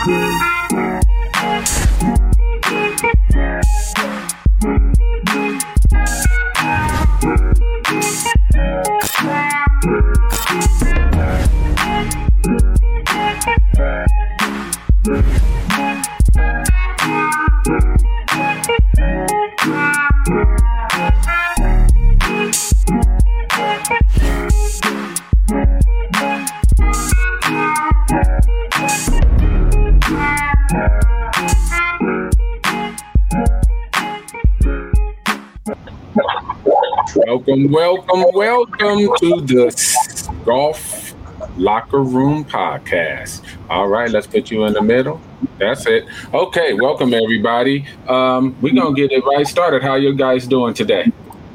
Welcome to the Golf Locker Room Podcast. All right, let's put you in the middle. That's it. Okay, welcome everybody. We're gonna get it right started. How you guys doing today?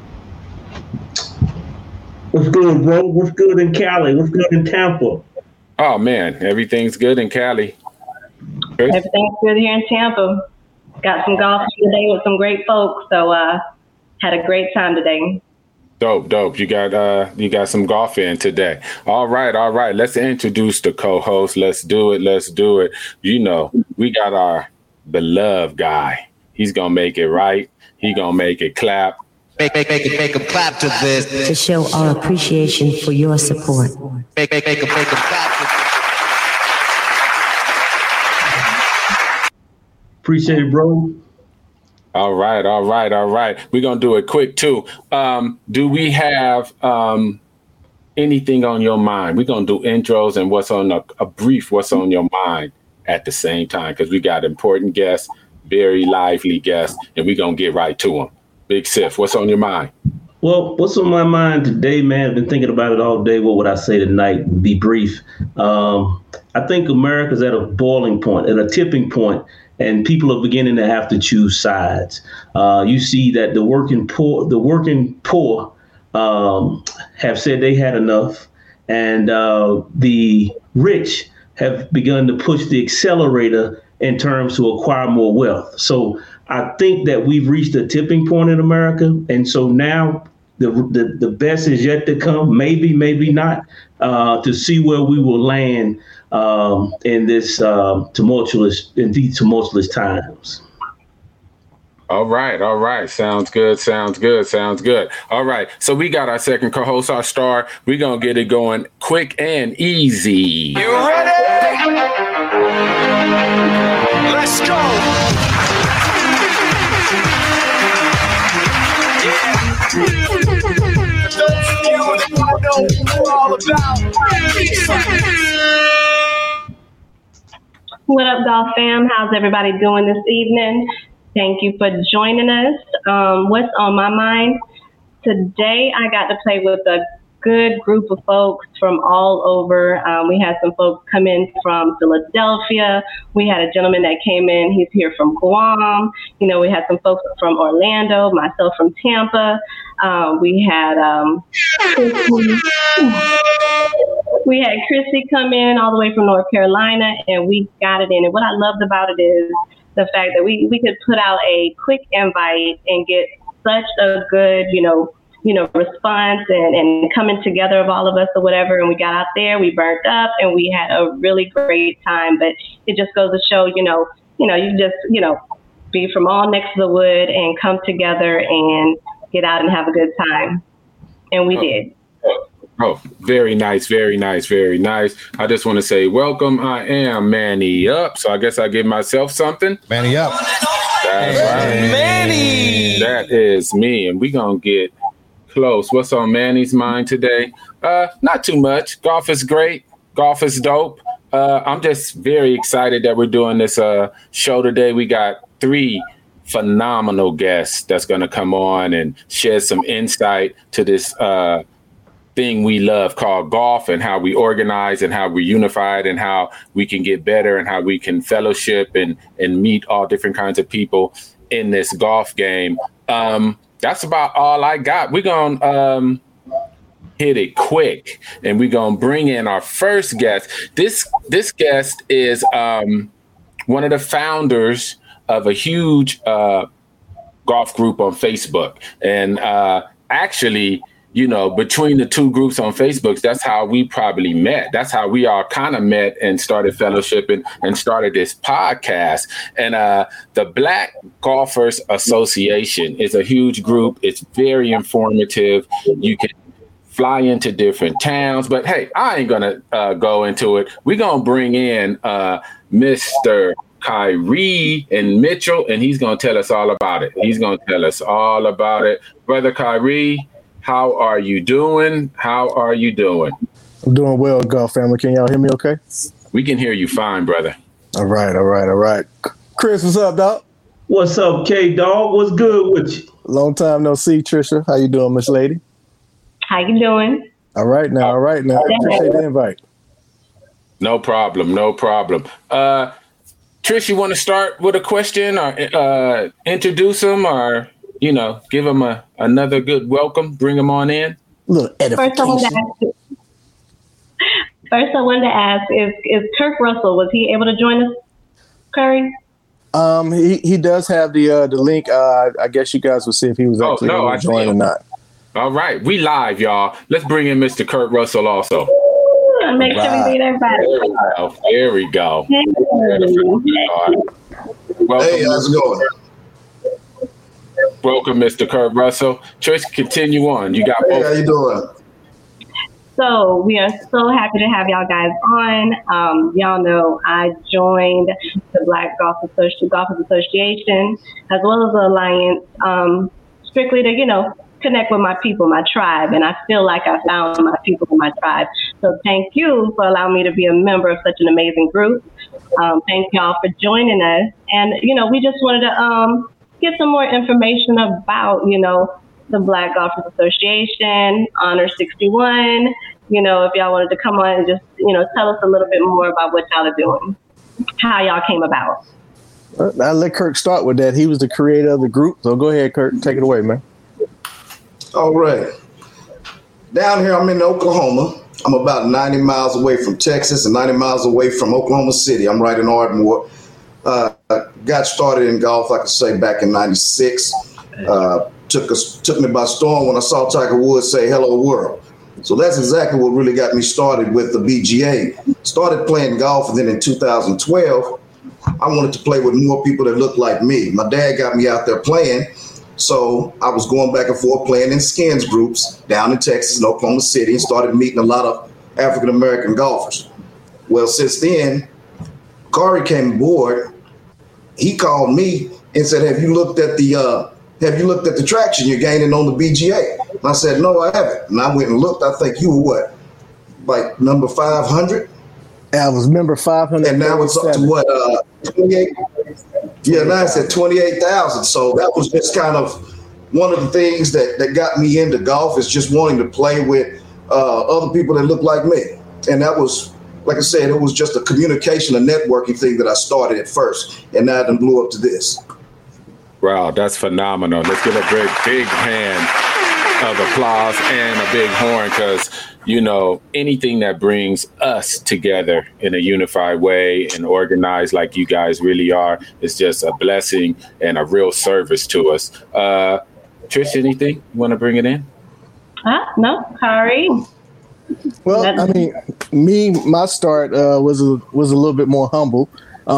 What's good, bro? What's good in Cali? What's good in Tampa? Oh man, everything's good in Cali. Chris? Everything's good here in Tampa. Got some golf today with some great folks, so had a great time today. Dope. You got some golf in today. All right. Let's introduce the co-host. Let's do it. You know, we got our beloved guy. He's gonna make it right. He gonna make it clap. Make a clap to this. To show our appreciation for your support. Make a clap to this. Appreciate it, bro. All right. We're going to do it quick, too. Do we have anything on your mind? We're going to do intros and what's on your mind at the same time, because we got important guests, very lively guests, and we're going to get right to them. Big Sif, what's on your mind? Well, what's on my mind today, man? I've been thinking about it all day. What would I say tonight? Be brief. I think America's at a boiling point, at a tipping point. And people are beginning to have to choose sides. You see that the working poor have said they had enough, and the rich have begun to push the accelerator in terms to acquire more wealth. So I think that we've reached a tipping point in America, and so now the best is yet to come. Maybe not, to see where we will land in these tumultuous times. All right. Sounds good. All right. So we got our second co-host, our star. We're going to get it going quick and easy. You ready? Let's go. What up, golf fam? How's everybody doing this evening? Thank you for joining us. What's on my mind? Today, I got to play with a good group of folks from all over. We had some folks come in from Philadelphia. We had a gentleman that came in. He's here from Guam. We had some folks from Orlando, myself from Tampa. We had Chrissy come in all the way from North Carolina, and we got it in. And what I loved about it is the fact that we could put out a quick invite and get such a good, response and coming together of all of us or whatever. And we got out there, we burnt up, and we had a really great time. But it just goes to show, you just, be from all necks of the wood and come together and get out and have a good time. And we did. Oh, very nice. I just want to say welcome. I am Manny Up. So I guess I give myself something. Manny Up. That's right. Manny. That is me. And we're going to get close. What's on Manny's mind today? Not too much. Golf is great. Golf is dope. I'm just very excited that we're doing this show today. We got 3 phenomenal guests that's going to come on and share some insight to this thing we love called golf, and how we organize and how we unified and how we can get better and how we can fellowship and meet all different kinds of people in this golf game. That's about all I got. We're going to hit it quick, and we're going to bring in our first guest. This guest is one of the founders of a huge golf group on Facebook. And actually, between the two groups on Facebook, that's how we probably met. That's how we all kind of met and started fellowshipping and started this podcast. And the Black Golfers Association is a huge group. It's very informative. You can fly into different towns. But hey, I ain't going to go into it. We're going to bring in Mr. Kyrie and Mitchell, and he's going to tell us all about it. Brother Kyrie, how are you doing? I'm doing well, golf family. Can y'all hear me okay? We can hear you fine, brother. All right. Chris, what's up, dog? What's up, K-Dog? What's good with you? Long time no see, Trisha. How you doing, Miss Lady? How you doing? All right now. Appreciate the invite. No problem. Trish, you want to start with a question or introduce them or, give them another good welcome, bring them on in? Look, edification. First, I wanted to ask, is Kirk Russell, was he able to join us, Curry? He does have the link. I guess you guys will see if he was actually able to join or not. All right. We live, y'all. Let's bring in Mr. Kirk Russell also. Make sure we meet everybody. There we go. Hey. Welcome, hey, how's it going? Welcome, Mr. Kirk Russell. Trish, continue on. You got Hey, how you doing? So we are so happy to have y'all guys on. Y'all know I joined the Black Golfers Association as well as the Alliance strictly to, connect with my people, my tribe. And I feel like I found my people in my tribe. So thank you for allowing me to be a member of such an amazing group. Thank y'all for joining us. And, we just wanted to get some more information about, the Black Golfers Association, Honor 61. If y'all wanted to come on and just, tell us a little bit more about what y'all are doing, how y'all came about. I'll let Kirk start with that. He was the creator of the group. So go ahead, Kirk. Take it away, man. All right. Down here, I'm in Oklahoma. I'm about 90 miles away from Texas and 90 miles away from Oklahoma City. I'm right in Ardmore. Got started in golf, like I say, back in 96. Took me by storm when I saw Tiger Woods say, "Hello, world." So that's exactly what really got me started with the BGA. Started playing golf, and then in 2012, I wanted to play with more people that looked like me. My dad got me out there playing. So I was going back and forth playing in skins groups down in Texas and Oklahoma City and started meeting a lot of African-American golfers. Well, since then, Corey came aboard. He called me and said, have you looked at the traction you're gaining on the BGA? And I said, no, I haven't. And I went and looked. I think you were what? Like number 500? I was number 500. And now it's up to what, 28? Yeah, now it's at 28,000. So that was just kind of one of the things that got me into golf, is just wanting to play with other people that look like me. And that was, like I said, it was just a communication, a networking thing that I started at first. And now it done blew up to this. Wow, that's phenomenal. Let's give a big hand of applause and a big horn, because anything that brings us together in a unified way and organized like you guys really are is just a blessing and a real service to us. Trish, anything you want to bring it in? No, Kari. Well, I mean, my start was a little bit more humble.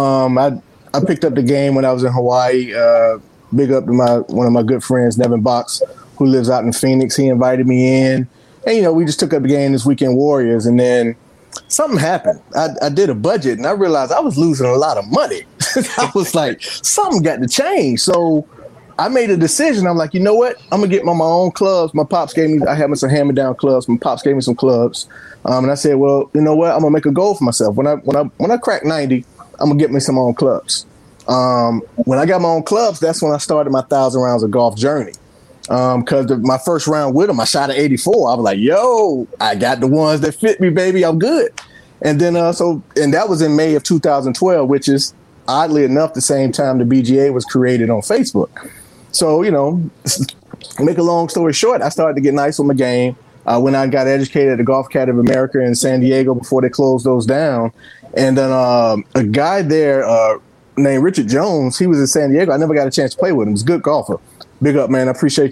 I picked up the game when I was in Hawaii. Big up to one of my good friends, Nevin Box, who lives out in Phoenix. He invited me in. And, we just took up the game this Weekend Warriors. And then something happened. I did a budget, and I realized I was losing a lot of money. I was like, something got to change. So I made a decision. I'm like, you know what? I'm going to get my own clubs. My pops gave me, I had some hand-me-down clubs. My pops gave me some clubs. And I said, well, you know what? I'm going to make a goal for myself. When I crack 90, I'm going to get me some own clubs. When I got my own clubs, that's when I started my 1,000 rounds of golf journey. Because my first round with them, I shot at 84. I was like, yo, I got the ones that fit me, baby. I'm good. And then, and that was in May of 2012, which is oddly enough the same time the BGA was created on Facebook. So, make a long story short, I started to get nice with my game. When I got educated at the Golf Academy of America in San Diego before they closed those down. And then a guy there named Richard Jones, he was in San Diego. I never got a chance to play with him. He's a good golfer. Big up, man. I appreciate you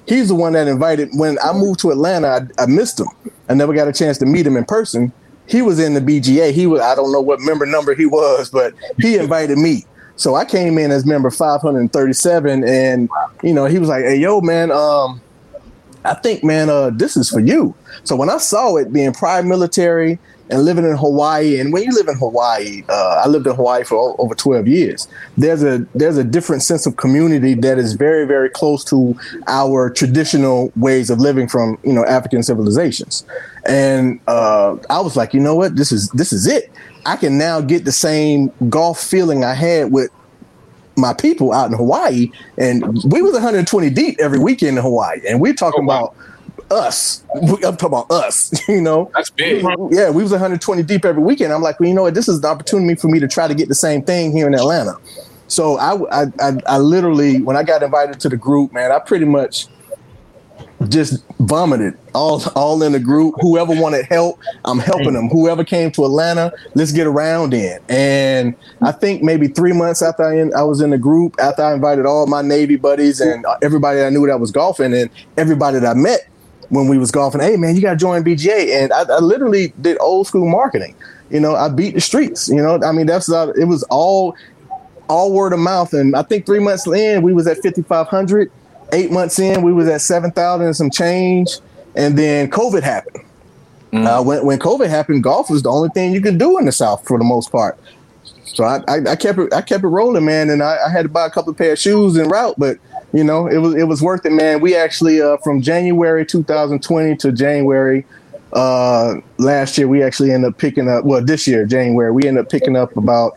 he's the one that invited. When I moved to Atlanta, I missed him. I never got a chance to meet him in person. He was in the BGA. I don't know what member number he was, but he invited me. So I came in as member 537, and he was like, "Hey, yo, man, I think, man, this is for you." So when I saw it, being prior military and living in Hawaii, and when you live in Hawaii, I lived in Hawaii for over 12 years. There's a different sense of community that is very, very close to our traditional ways of living from African civilizations. And I was like, you know what, this is it. I can now get the same golf feeling I had with my people out in Hawaii. And we was 120 deep every weekend in Hawaii. And we're talking about us. I'm talking about us, That's big. Yeah, we was 120 deep every weekend. I'm like, well, you know what? This is the opportunity for me to try to get the same thing here in Atlanta. So I literally, when I got invited to the group, man, I pretty much just vomited all in the group. Whoever wanted help, I'm helping them. Whoever came to Atlanta, let's get around in. And I think maybe 3 months after I was in the group, after I invited all my Navy buddies and everybody I knew that was golfing and everybody that I met when we was golfing, hey man, you got to join BGA. And I literally did old school marketing. I beat the streets. I mean, it was all word of mouth. And I think 3 months in, we was at 5,500. 8 months in, we was at 7,000 and some change, and then COVID happened. When COVID happened, golf was the only thing you could do in the South for the most part. So I kept it rolling, man, and I had to buy a couple of pair of shoes en route, but it was worth it, man. We actually from January 2020 to January last year, we actually ended up picking up. Well, this year January, we ended up picking up about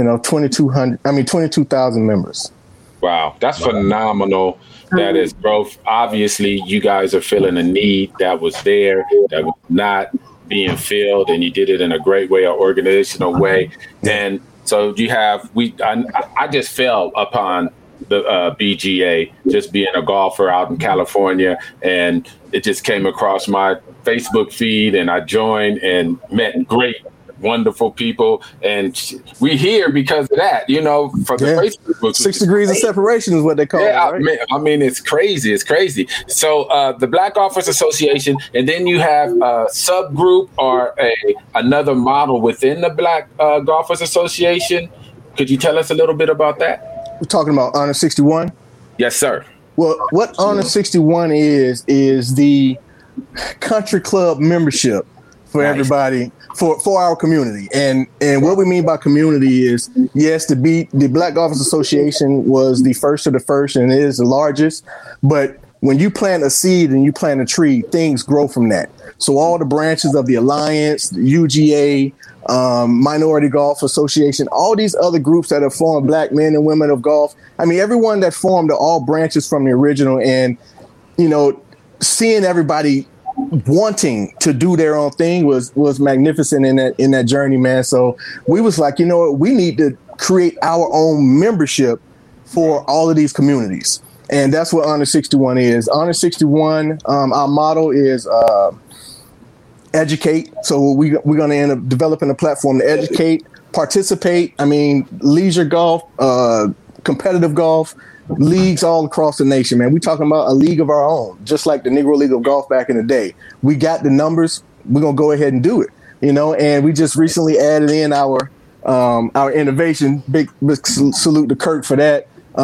22,000 members. Wow, that's phenomenal. That is growth. Obviously, you guys are filling a need that was there, that was not being filled, and you did it in a great way, an organizational way. And so I just fell upon the BGA, just being a golfer out in California, and it just came across my Facebook feed, and I joined and met great, wonderful people, and we here because of that, from the Facebook. 6 degrees of separation is what they call it, right? I mean, it's crazy. So the Black Golfers Association, and then you have a subgroup or another model within the Black Golfers Association. Could you tell us a little bit about that? We're talking about Honor 61? Yes, sir. Well, what Honor 61 is the country club membership for everybody, for our community. And what we mean by community is, yes, the Black Golfers Association was the first of the first, and it is the largest. But when you plant a seed and you plant a tree, things grow from that. So all the branches of the Alliance, the UGA, Minority Golf Association, all these other groups that have formed, Black men and women of golf. I mean, everyone that formed are all branches from the original. And, seeing everybody wanting to do their own thing was magnificent in that journey, man. So we was like, we need to create our own membership for all of these communities. And that's what Honor 61 is. Honor 61, our motto is educate. So we're going to end up developing a platform to educate, participate. I mean, leisure golf, competitive golf, leagues all across the nation, man. We're talking about a league of our own, just like the Negro League of Golf back in the day. We got the numbers. We're going to go ahead and do it, and we just recently added in our innovation. Big salute to Kirk for that.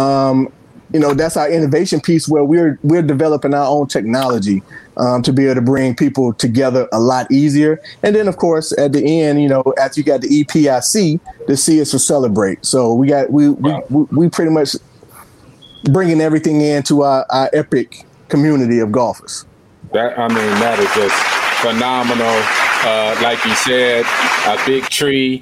That's our innovation piece where we're developing our own technology to be able to bring people together a lot easier. And then, of course, at the end, after you got the EPIC, the C is for celebrate. So we pretty much bringing everything into our epic community of golfers. That is just phenomenal. Like you said, a big tree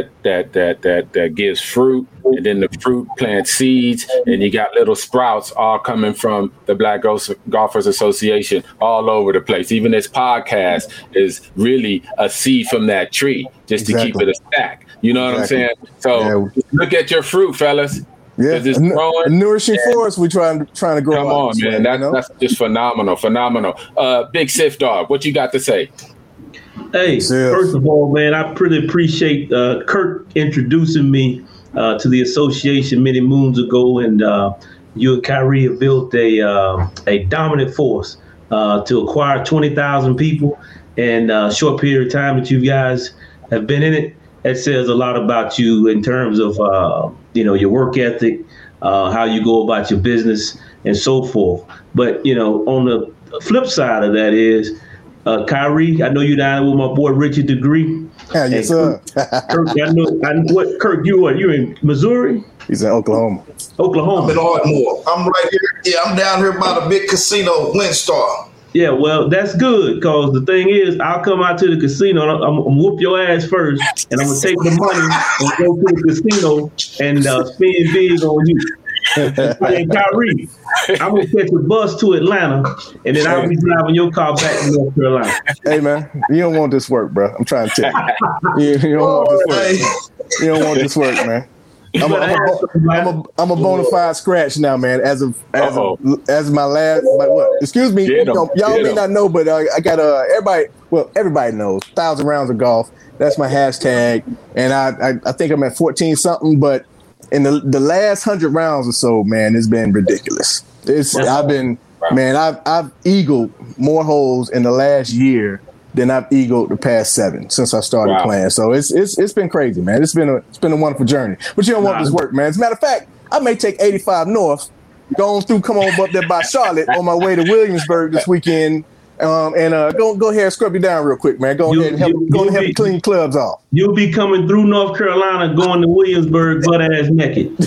that gives fruit, and then the fruit plants seeds, and you got little sprouts all coming from the Black Golfers Association all over the place. Even this podcast is really a seed from that tree, just to keep it a stack. You know what I'm saying? So look at your fruit, fellas. Yeah, a nourishing forest we're trying to grow. Come on, man. That's just phenomenal. Big Sif Dog, what you got to say? Hey, first of all, man, I pretty appreciate Kirk introducing me to the association many moons ago. And, you and Kyrie have built a dominant force to acquire 20,000 people in a short period of time that you guys have been in it. That says a lot about you in terms of your work ethic, how you go about your business, and so forth. But on the flip side of that is, Kyrie, I know you're down with my boy Richard Degree. Yeah, yes, sir. Kirk, Kirk, you're in Missouri? He's in Oklahoma. Oklahoma. I'm in Ardmore. I'm right here. Yeah, I'm down here by the big casino, WinStar. Yeah, well, that's good, because the thing is, I'll come out to the casino, and I'm going to whoop your ass first, and I'm going to take the money and go to the casino and spend big on you. And Kyrie, I'm going to catch a bus to Atlanta, and then I'll be driving your car back to North Carolina. Hey, man, you don't want this work, bro. I'm trying to tell you. You don't want this work. You don't want this work, man. I'm a bona fide scratch now, man. As my last, what? Excuse me, y'all may not know, but I got everybody knows 1,000 rounds of golf. That's my hashtag, and I think I'm at 14 something. But in the last 100 rounds or so, man, it's been ridiculous. I've eagled more holes in the last year than I've eagled the past 7 since I started playing. So it's been crazy, man. It's been a wonderful journey. But you don't want this work, man. As a matter of fact, I may take 85 North, come on up there by Charlotte on my way to Williamsburg this weekend, and go ahead and scrub you down real quick, man. Go ahead and help me clean clubs off. You'll be coming through North Carolina, going to Williamsburg butt ass naked.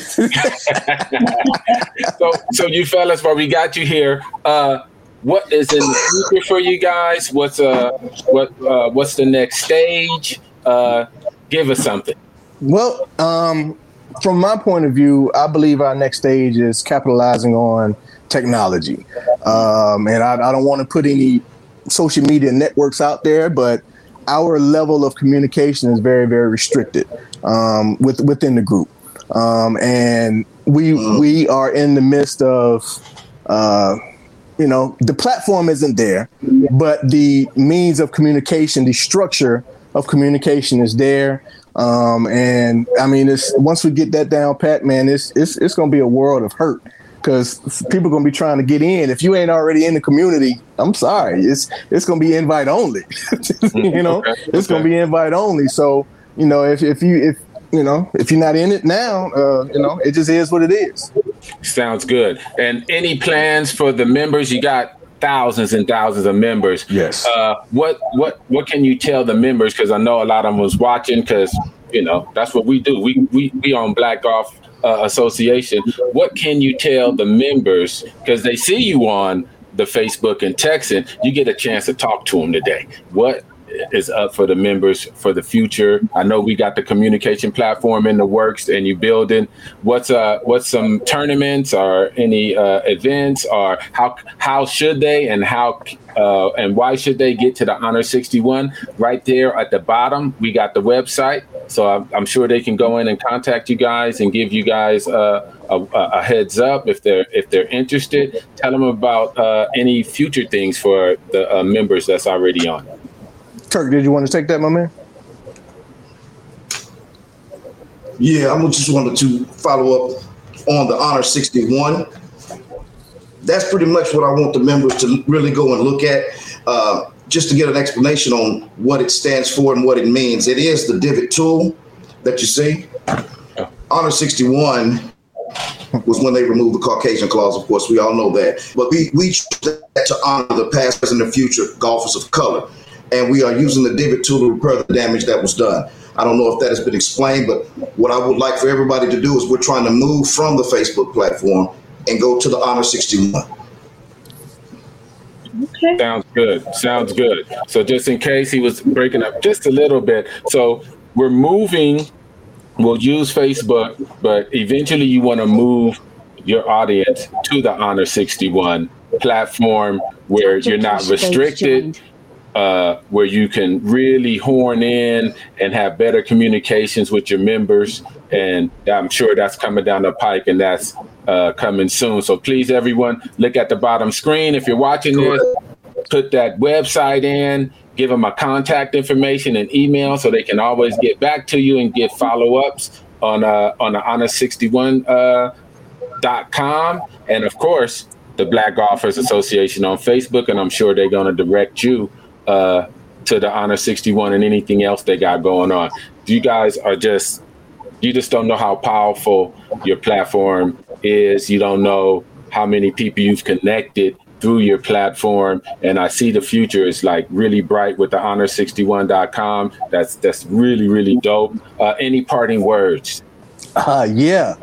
So you fellas, while we got you here, what is in the future for you guys? What's the next stage? Give us something. Well, from my point of view, I believe our next stage is capitalizing on technology. And I don't want to put any social media networks out there, but our level of communication is very, very restricted within the group. And we are in the midst of the platform isn't there, but the means of communication, the structure of communication is there. And I mean, once we get that down pat, man, it's going to be a world of hurt, because people are going to be trying to get in. If you ain't already in the community, I'm sorry, it's going to be invite only. It's going to be invite only. So, if you're not in it now, it just is what it is. Sounds good. And any plans for the members? You got thousands and thousands of members. Yes. What can you tell the members? Because I know a lot of them was watching, because that's what we do. We on Black Golf Association. What can you tell the members? Because they see you on the Facebook and texting. You get a chance to talk to them today. What is up for the members for the future? I know we got the communication platform in the works, and you building. What's some tournaments or any events, or how should they and why should they get to the Honor 61? Right there at the bottom, we got the website, so I'm sure they can go in and contact you guys and give you guys a heads up if they're interested. Tell them about any future things for the members that's already on. Kirk, did you want to take that, my man? Yeah, I just wanted to follow up on the Honor 61. That's pretty much what I want the members to really go and look at, just to get an explanation on what it stands for and what it means. It is the divot tool that you see. Honor 61 was when they removed the Caucasian clause, of course, we all know that. But we chose that to honor the past, present, and future golfers of color. And we are using the divot tool to repair the damage that was done. I don't know if that has been explained, but what I would like for everybody to do is we're trying to move from the Facebook platform and go to the Honor 61. Okay. Sounds good. So just in case he was breaking up just a little bit. So we're moving, we'll use Facebook, but eventually you want to move your audience to the Honor 61 platform where you're not restricted. Where you can really horn in and have better communications with your members. And I'm sure that's coming down the pike, and that's coming soon. So please, everyone, look at the bottom screen. If you're watching this, put that website in, give them a contact information and email so they can always get back to you and get follow-ups on the Honor 61.com. And of course, the Black Golfers Association on Facebook, and I'm sure they're going to direct you to the Honor 61 and anything else they got going on. You guys are you just don't know how powerful your platform is. You don't know how many people you've connected through your platform. And I see the future is like really bright with the honor61.com. That's really, really dope. Any parting words? Yeah.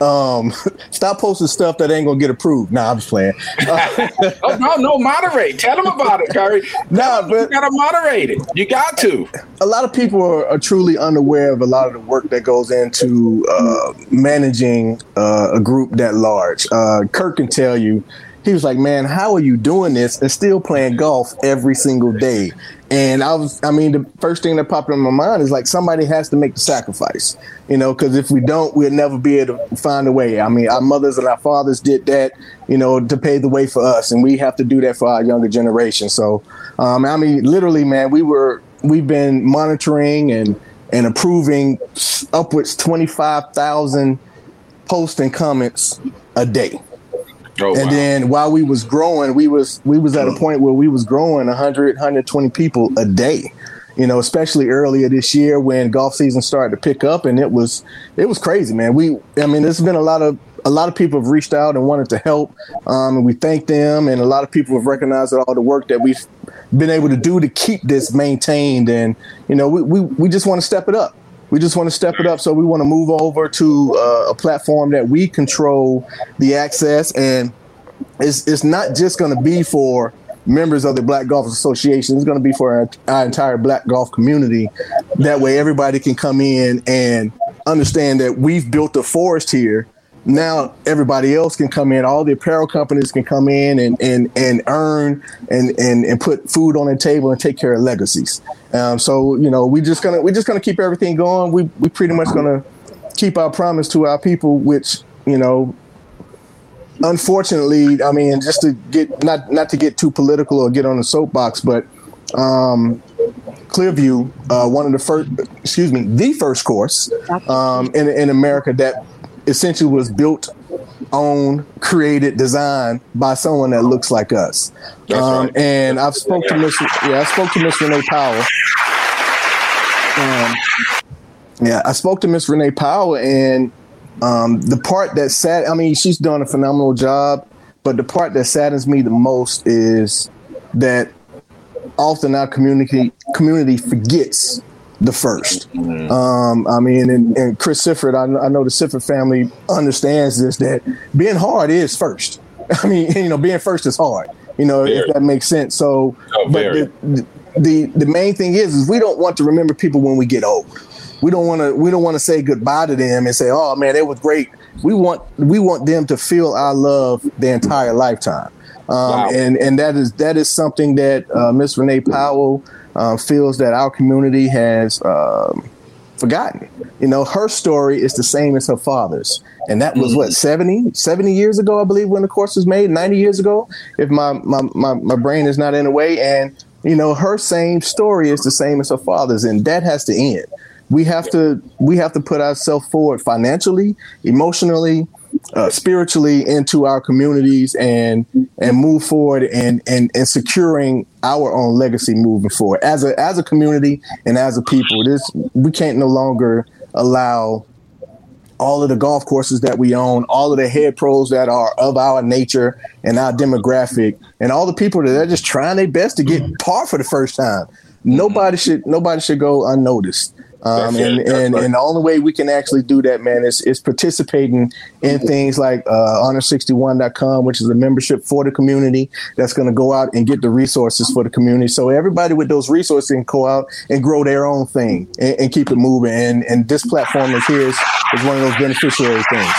Stop posting stuff that ain't gonna get approved. Nah, I'm just playing. Oh, no, moderate. Tell them about it, Curry. But you gotta moderate it. You got to. A lot of people are truly unaware of a lot of the work that goes into managing a group that large. Kirk can tell you. He was like, man, how are you doing this and still playing golf every single day? And the first thing that popped in my mind is like, somebody has to make the sacrifice, because if we don't, we'll never be able to find a way. I mean, our mothers and our fathers did that, to pave the way for us. And we have to do that for our younger generation. So, literally, man, we've been monitoring and approving upwards 25,000 posts and comments a day. Oh, and then while we was growing, we was at a point where we was growing 100, 120 people a day, especially earlier this year when golf season started to pick up, and it was crazy, man. There's been a lot of people have reached out and wanted to help, and we thank them. And a lot of people have recognized all the work that we've been able to do to keep this maintained. And, we just want to step it up. So we want to move over to a platform that we control the access, and it's not just going to be for members of the Black Golfers Association. It's going to be for our entire Black golf community. That way, everybody can come in and understand that we've built a forest here. Now everybody else can come in. All the apparel companies can come in and earn and put food on the table and take care of legacies. So we're just gonna keep everything going. We pretty much gonna keep our promise to our people, which unfortunately, just to get not to get too political or get on the soapbox, but Clearview, the first course in America that essentially was built, owned, created, designed by someone that looks like us. Right. And I spoke to Miss Renee Powell. I spoke to Miss Renee Powell, and the part that she's done a phenomenal job, but the part that saddens me the most is that often our community forgets the first. And Chris Sifford, I know the Sifford family understands this, that being hard is first. Being first is hard, if that makes sense. So, but the main thing is we don't want to remember people when we get old. We don't want to say goodbye to them and say, oh man, it was great. We want them to feel our love their entire lifetime. Wow. And that is something that Miss Renee Powell feels that our community has forgotten. Her story is the same as her father's. And that was 70 years ago, I believe, when the course was made, 90 years ago, if my brain is not in the way. And, her same story is the same as her father's, and that has to end. We have to put ourselves forward financially, emotionally, spiritually into our communities and move forward and securing our own legacy moving forward as a community and as a people. We can't no longer allow all of the golf courses that we own, all of the head pros that are of our nature and our demographic, and all the people that are just trying their best to get par for the first time. Nobody should go unnoticed. And the only way we can actually do that, man, is participating in things like honor61.com, which is a membership for the community that's going to go out and get the resources for the community. So everybody with those resources can go out and grow their own thing and keep it moving. And this platform is one of those beneficiary things.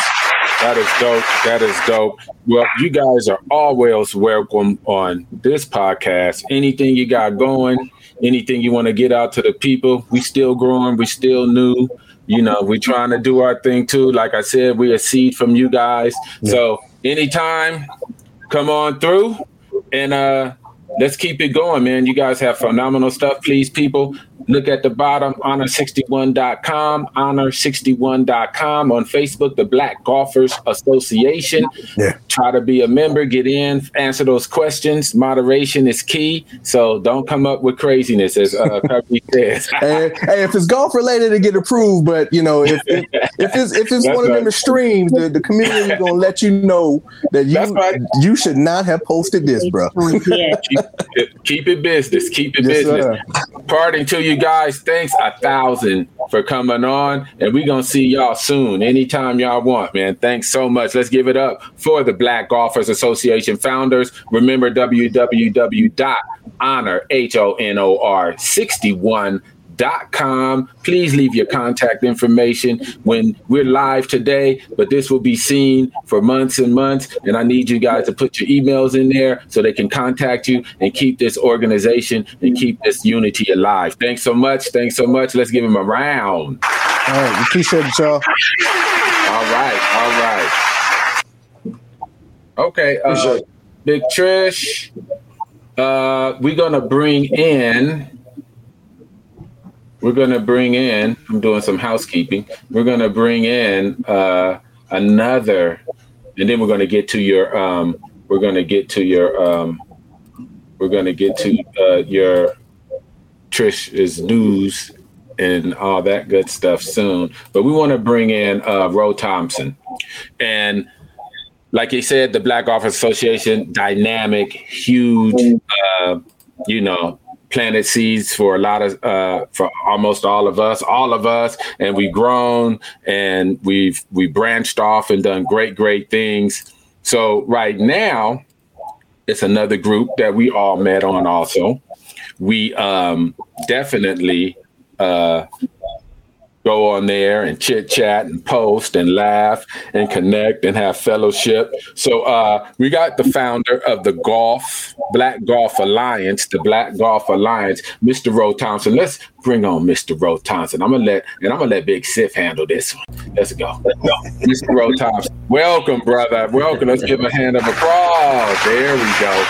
That is dope. Well, you guys are always welcome on this podcast. Anything you got going, anything you want to get out to the people, we still growing, we still new. We trying to do our thing too. Like I said, we a seed from you guys. Yeah. So anytime, come on through and let's keep it going, man. You guys have phenomenal stuff. Please, people, look at the bottom, honor61.com, honor61.com. On Facebook, the Black Golfers Association. Yeah. Try to be a member, get in, answer those questions. Moderation is key. So don't come up with craziness, as Kirby says. Hey, if it's golf related, it get approved. But you know, if it's one of them extremes, the community is gonna let you know that you should not have posted this, bro. Keep it business. Keep it Yes, business. sir. Parting to you guys. Thanks 1,000 for coming on, and we're gonna see y'all soon, anytime y'all want, man. Thanks so much. Let's give it up for the Black Golfers Association founders. Remember, www.honor61.com. Please leave your contact information when we're live today, but this will be seen for months and months, and I need you guys to put your emails in there so they can contact you and keep this organization and keep this unity alive. Thanks so much. Thanks so much. Let's give him a round. All right, appreciate it, y'all. All right. Okay, Big Trish, we're gonna bring in, I'm doing some housekeeping. We're going to bring in another, and then we're going to get to your Trish's news and all that good stuff soon. But we want to bring in Ro Thompson. And like he said, the Black Golfers Association, dynamic, huge, planted seeds for a lot of for almost all of us, and we've grown and we branched off and done great things. So right now it's another group that we all met on. Also, we definitely go on there and chit chat and post and laugh and connect and have fellowship. So we got the founder of the Black Golf Alliance, Mr. Ro Thompson. Let's bring on Mr. Ro Thompson. I'm gonna let Big Sif handle this one. Let's go. Mr. Ro Thompson. Welcome, brother. Welcome. Let's give a hand of applause. There we go.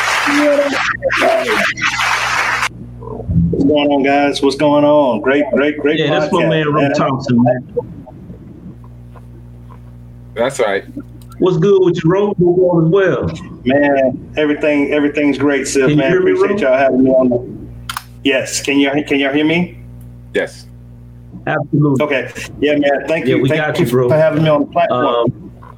What's going on, guys? What's going on? Great. Yeah, podcast. that's my man, Ro Thompson, man. That's right. What's good with you, Ro? What's going as well? Man, everything's great, Sif, Can you man. hear me, Appreciate Ro? y'all having me on. Yes. Can y'all hear me? Yes. Absolutely. Okay. Yeah, man. Thank you. we Thank got you you, bro. for having me on the platform.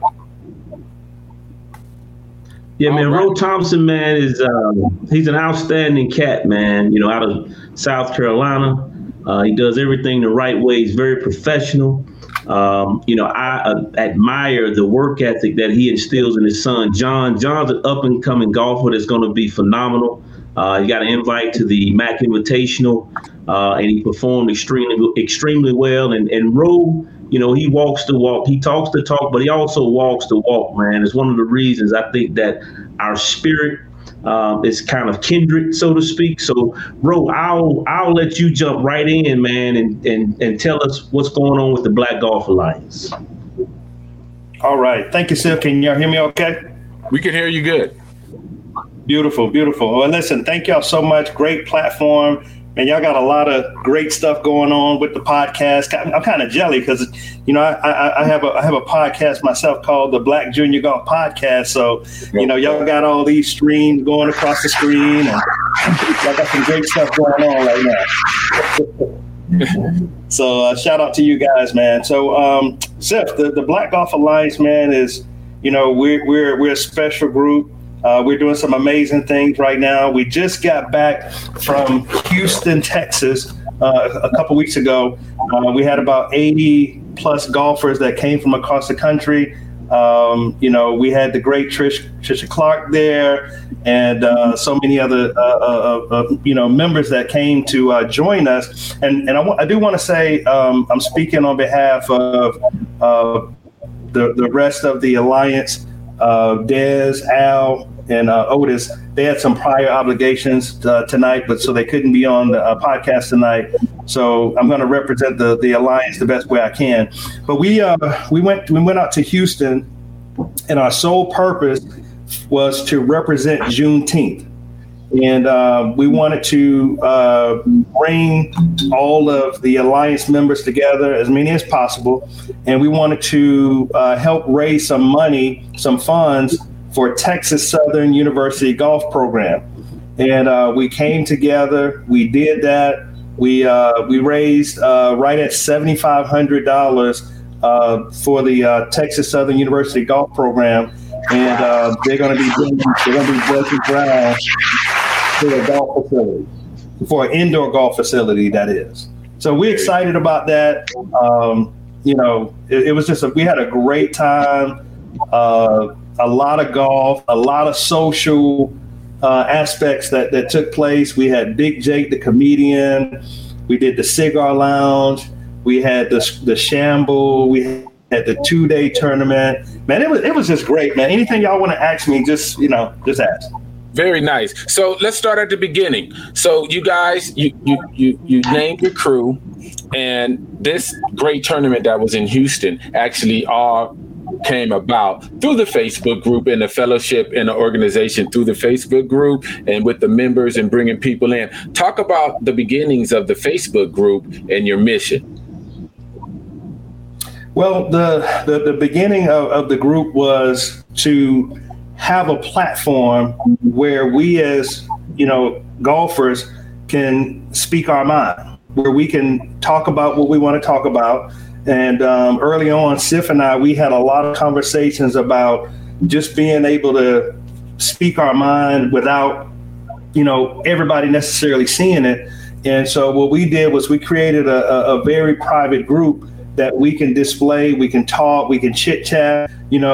Man, Ro Thompson, man, is he's an outstanding cat, man. Out of South Carolina. He does everything the right way. He's very professional. I admire the work ethic that he instills in his son, John. John's an up-and-coming golfer that's going to be phenomenal. He got an invite to the MAC Invitational, and he performed extremely well. And Ro, he walks the walk. He talks the talk, but he also walks the walk, man. It's one of the reasons I think that our spirit is kind of kindred, so to speak. So, Ro, I'll let you jump right in, man, and tell us what's going on with the Black Golf Alliance. All right. Thank you, Sif. Can y'all hear me okay? We can hear you good. Beautiful. Well, listen, thank y'all so much. Great platform. And y'all got a lot of great stuff going on with the podcast. I'm kind of jelly because, I have a podcast myself called the Black Junior Golf Podcast. So, y'all got all these streams going across the screen, and y'all got some great stuff going on right now. So, shout out to you guys, man. So, Sif, the Black Golf Alliance, man, is, we're a special group. We're doing some amazing things right now. We just got back from Houston, Texas, a couple weeks ago. We had about 80 plus golfers that came from across the country. We had the great Trisha Clark there, and so many other members that came to join us. And I do want to say I'm speaking on behalf of the rest of the Alliance. Des, Al, and Otis, they had some prior obligations tonight, but so they couldn't be on the podcast tonight. So I'm going to represent the Alliance the best way I can. But we went out to Houston, and our sole purpose was to represent Juneteenth. And we wanted to bring all of the Alliance members together, as many as possible. And we wanted to help raise some money, some funds for Texas Southern University golf program. And we came together, we did that. We raised right at $7,500 for the Texas Southern University golf program. And they're going to be breaking ground for a golf facility, for an indoor golf facility, that is. So we're excited about that. It was just we had a great time, a lot of golf, a lot of social aspects that took place. We had Big Jake, the comedian. We did the cigar lounge. We had the shamble. We had the 2-day tournament. Man, it was just great, man. Anything y'all want to ask me, just ask. Very nice. So let's start at the beginning. So you guys, you named your crew, and this great tournament that was in Houston actually all came about through the Facebook group and the fellowship and the organization through the Facebook group and with the members and bringing people in. Talk about the beginnings of the Facebook group and your mission. Well, the beginning of the group was to have a platform where we as, golfers can speak our mind, where we can talk about what we want to talk about. And early on, Sif and I, we had a lot of conversations about just being able to speak our mind without, everybody necessarily seeing it. And so what we did was we created a very private group that we can display, we can talk, we can chit chat.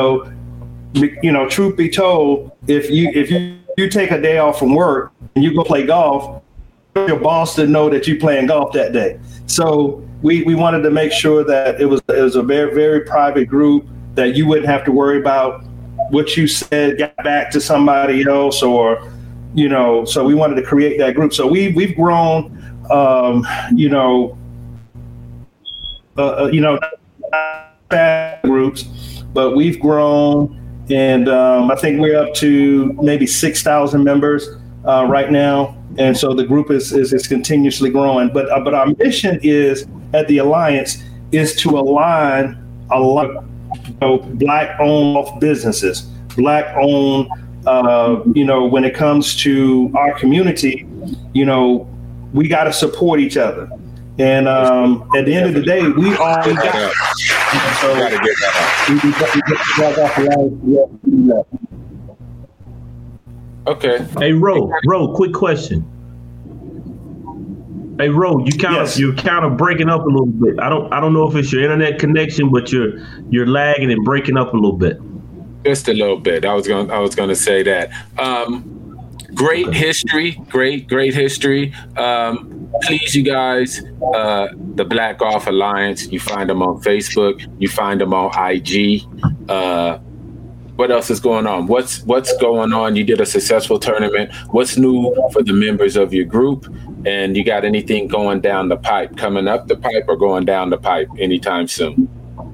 Truth be told, if you take a day off from work and you go play golf, your boss didn't know that you playing golf that day. So we wanted to make sure that it was a very, very private group, that you wouldn't have to worry about what you said got back to somebody else, or so we wanted to create that group. So we've grown, groups, but we've grown, and I think we're up to maybe 6,000 members right now. And so the group is continuously growing. But our mission is at the Alliance is to align a lot of Black-owned businesses, Black-owned. When it comes to our community, we got to support each other. And at the end of the day, we all got. So got to get that out. Okay. Hey, Ro, quick question. Hey, Ro, you're kind of breaking up a little bit. I don't know if it's your internet connection, but you're lagging and breaking up a little bit. Just a little bit. I was going to say that. Great history. Great history. Please, you guys, the Black Golf Alliance, you find them on Facebook, you find them on IG. What else is going on? What's going on? You did a successful tournament. What's new for the members of your group? And you got anything going down the pipe, coming up the pipe or going down the pipe anytime soon?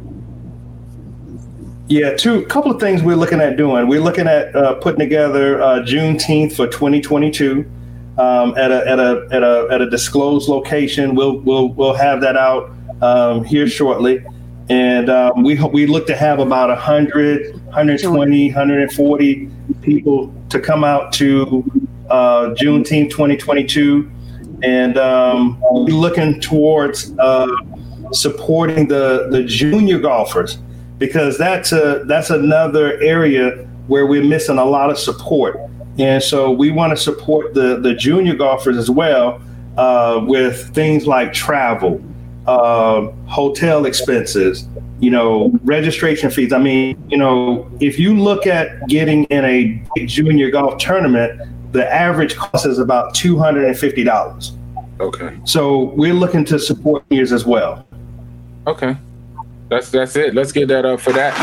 Yeah, a couple of things we're looking at doing. We're looking at putting together Juneteenth for 2022 at a disclosed location. We'll have that out here shortly, and we look to have about 100, 120, 140 people to come out to Juneteenth 2022, and we're looking towards supporting the junior golfers, because that's another area where we're missing a lot of support. And so we want to support the junior golfers as well, with things like travel, hotel expenses, registration fees. I mean, if you look at getting in a junior golf tournament, the average cost is about $250. Okay. So we're looking to support juniors as well. Okay. That's it. Let's get that up for that.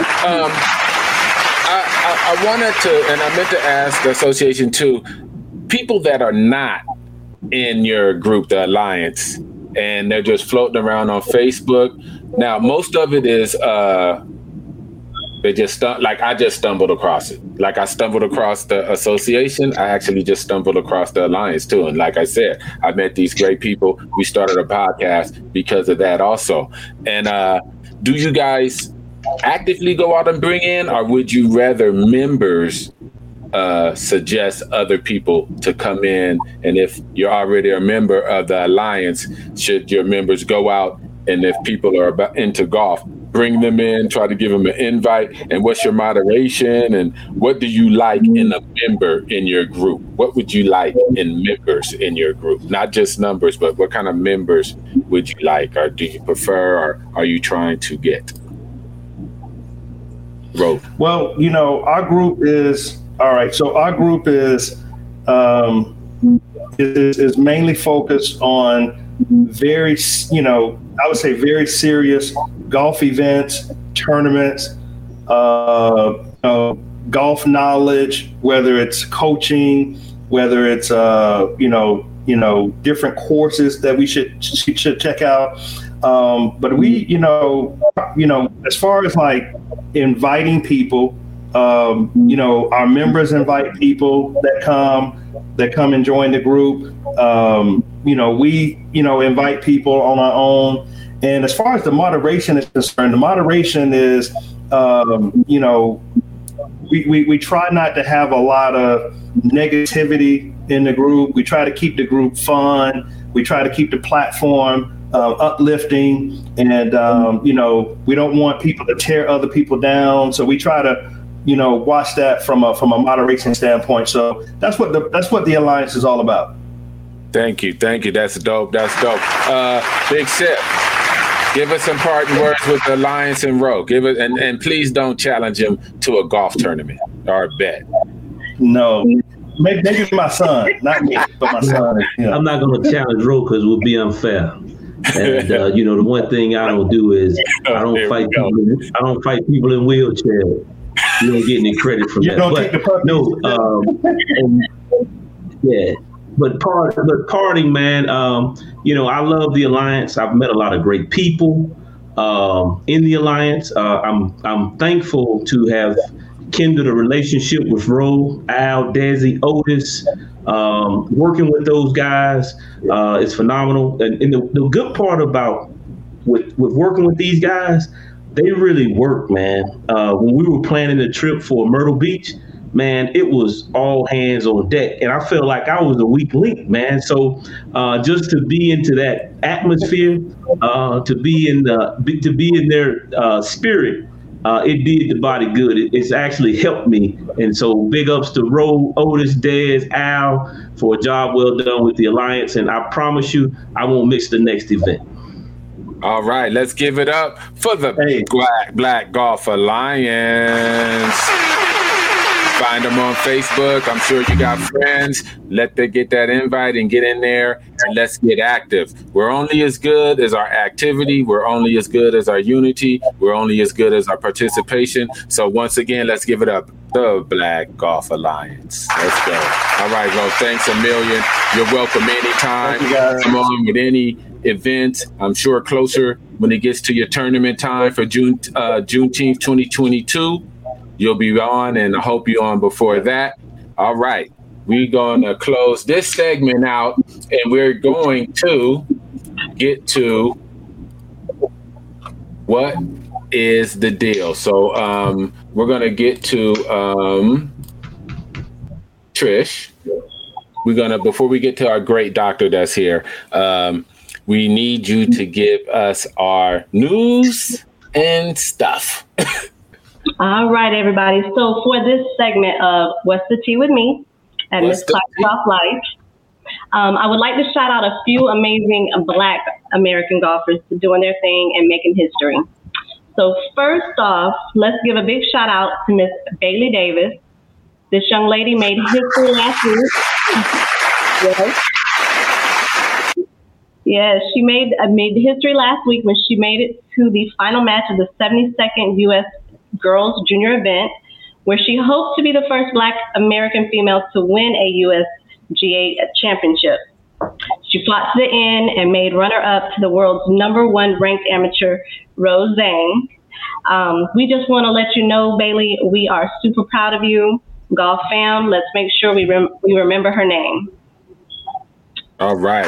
I wanted to, and I meant to ask the association too, people that are not in your group, the Alliance, and they're just floating around on Facebook. Now, most of it is They just I just stumbled across it. Like I stumbled across the association. I actually just stumbled across the alliance too. And like I said, I met these great people. We started a podcast because of that also. And do you guys actively go out and bring in, or would you rather members suggest other people to come in? And if you're already a member of the alliance, should your members go out? And if people are into golf, bring them in, try to give them an invite. And what's your moderation? And what do you like in a member in your group? What would you like in members in your group? Not just numbers, but what kind of members would you like, or do you prefer, or are you trying to get? Ro. Well, our group is all right. So our group is mainly focused on very, I would say very serious golf events, tournaments, golf knowledge, whether it's coaching, whether it's different courses that we should check out. But we, as far as like inviting people, our members invite people that come and join the group. We invite people on our own. And as far as the moderation is concerned, the moderation is, we try not to have a lot of negativity in the group. We try to keep the group fun. We try to keep the platform uplifting, and we don't want people to tear other people down. So we try to, watch that from a moderation standpoint. So that's what the alliance is all about. Thank you. That's dope. Big Sip, give us some parting words with the alliance and Ro. Give it, and please don't challenge him to a golf tournament or a bet. No. Maybe my son, not me, but my son. I'm not going to challenge Ro because it would be unfair. And the one thing I don't do is I don't fight people in wheelchairs. You don't get any credit from that. But parting, man. I love the alliance. I've met a lot of great people in the alliance. I'm thankful to have kindled a relationship with Ro, Al, Desi, Otis. Working with those guys is phenomenal. And the good part about with working with these guys, they really work, man. When we were planning a trip for Myrtle Beach, man, it was all hands on deck, and I felt like I was a weak link, man. So just to be into that atmosphere, to be in their spirit, it did the body good. It's actually helped me, and so big ups to Ro, Otis, Dez, Al for a job well done with the alliance, and I promise you, I won't miss the next event. All right, let's give it up for the Black Golf Alliance. Find them on Facebook. I'm sure you got friends. Let them get that invite and get in there, and let's get active. We're only as good as our activity. We're only as good as our unity. We're only as good as our participation. So once again, let's give it up. The Black Golf Alliance. Let's go. All right, Ro, thanks a million. You're welcome anytime. Come on with any event. I'm sure closer when it gets to your tournament time for Juneteenth 2022. You'll be on, and I hope you're on before that. All right. We're going to close this segment out, and we're going to get to what is the deal. So we're going to get to Trish. We're going to, before we get to our great doctor that's here, we need you to give us our news and stuff. All right, everybody. So for this segment of What's the Tea with me at Miss Clark Golf Life, I would like to shout out a few amazing Black American golfers doing their thing and making history. So first off, let's give a big shout out to Miss Bailey Davis. This young lady made history last week. Yes, she made history last week when she made it to the final match of the 72nd U.S. Girls Junior event, where she hoped to be the first Black American female to win a USGA championship. She slotted it in and made runner-up to the world's #1 ranked amateur, Rose Zhang. We just want to let you know, Bailey, we are super proud of you. Golf fam, let's make sure we remember her name. All right.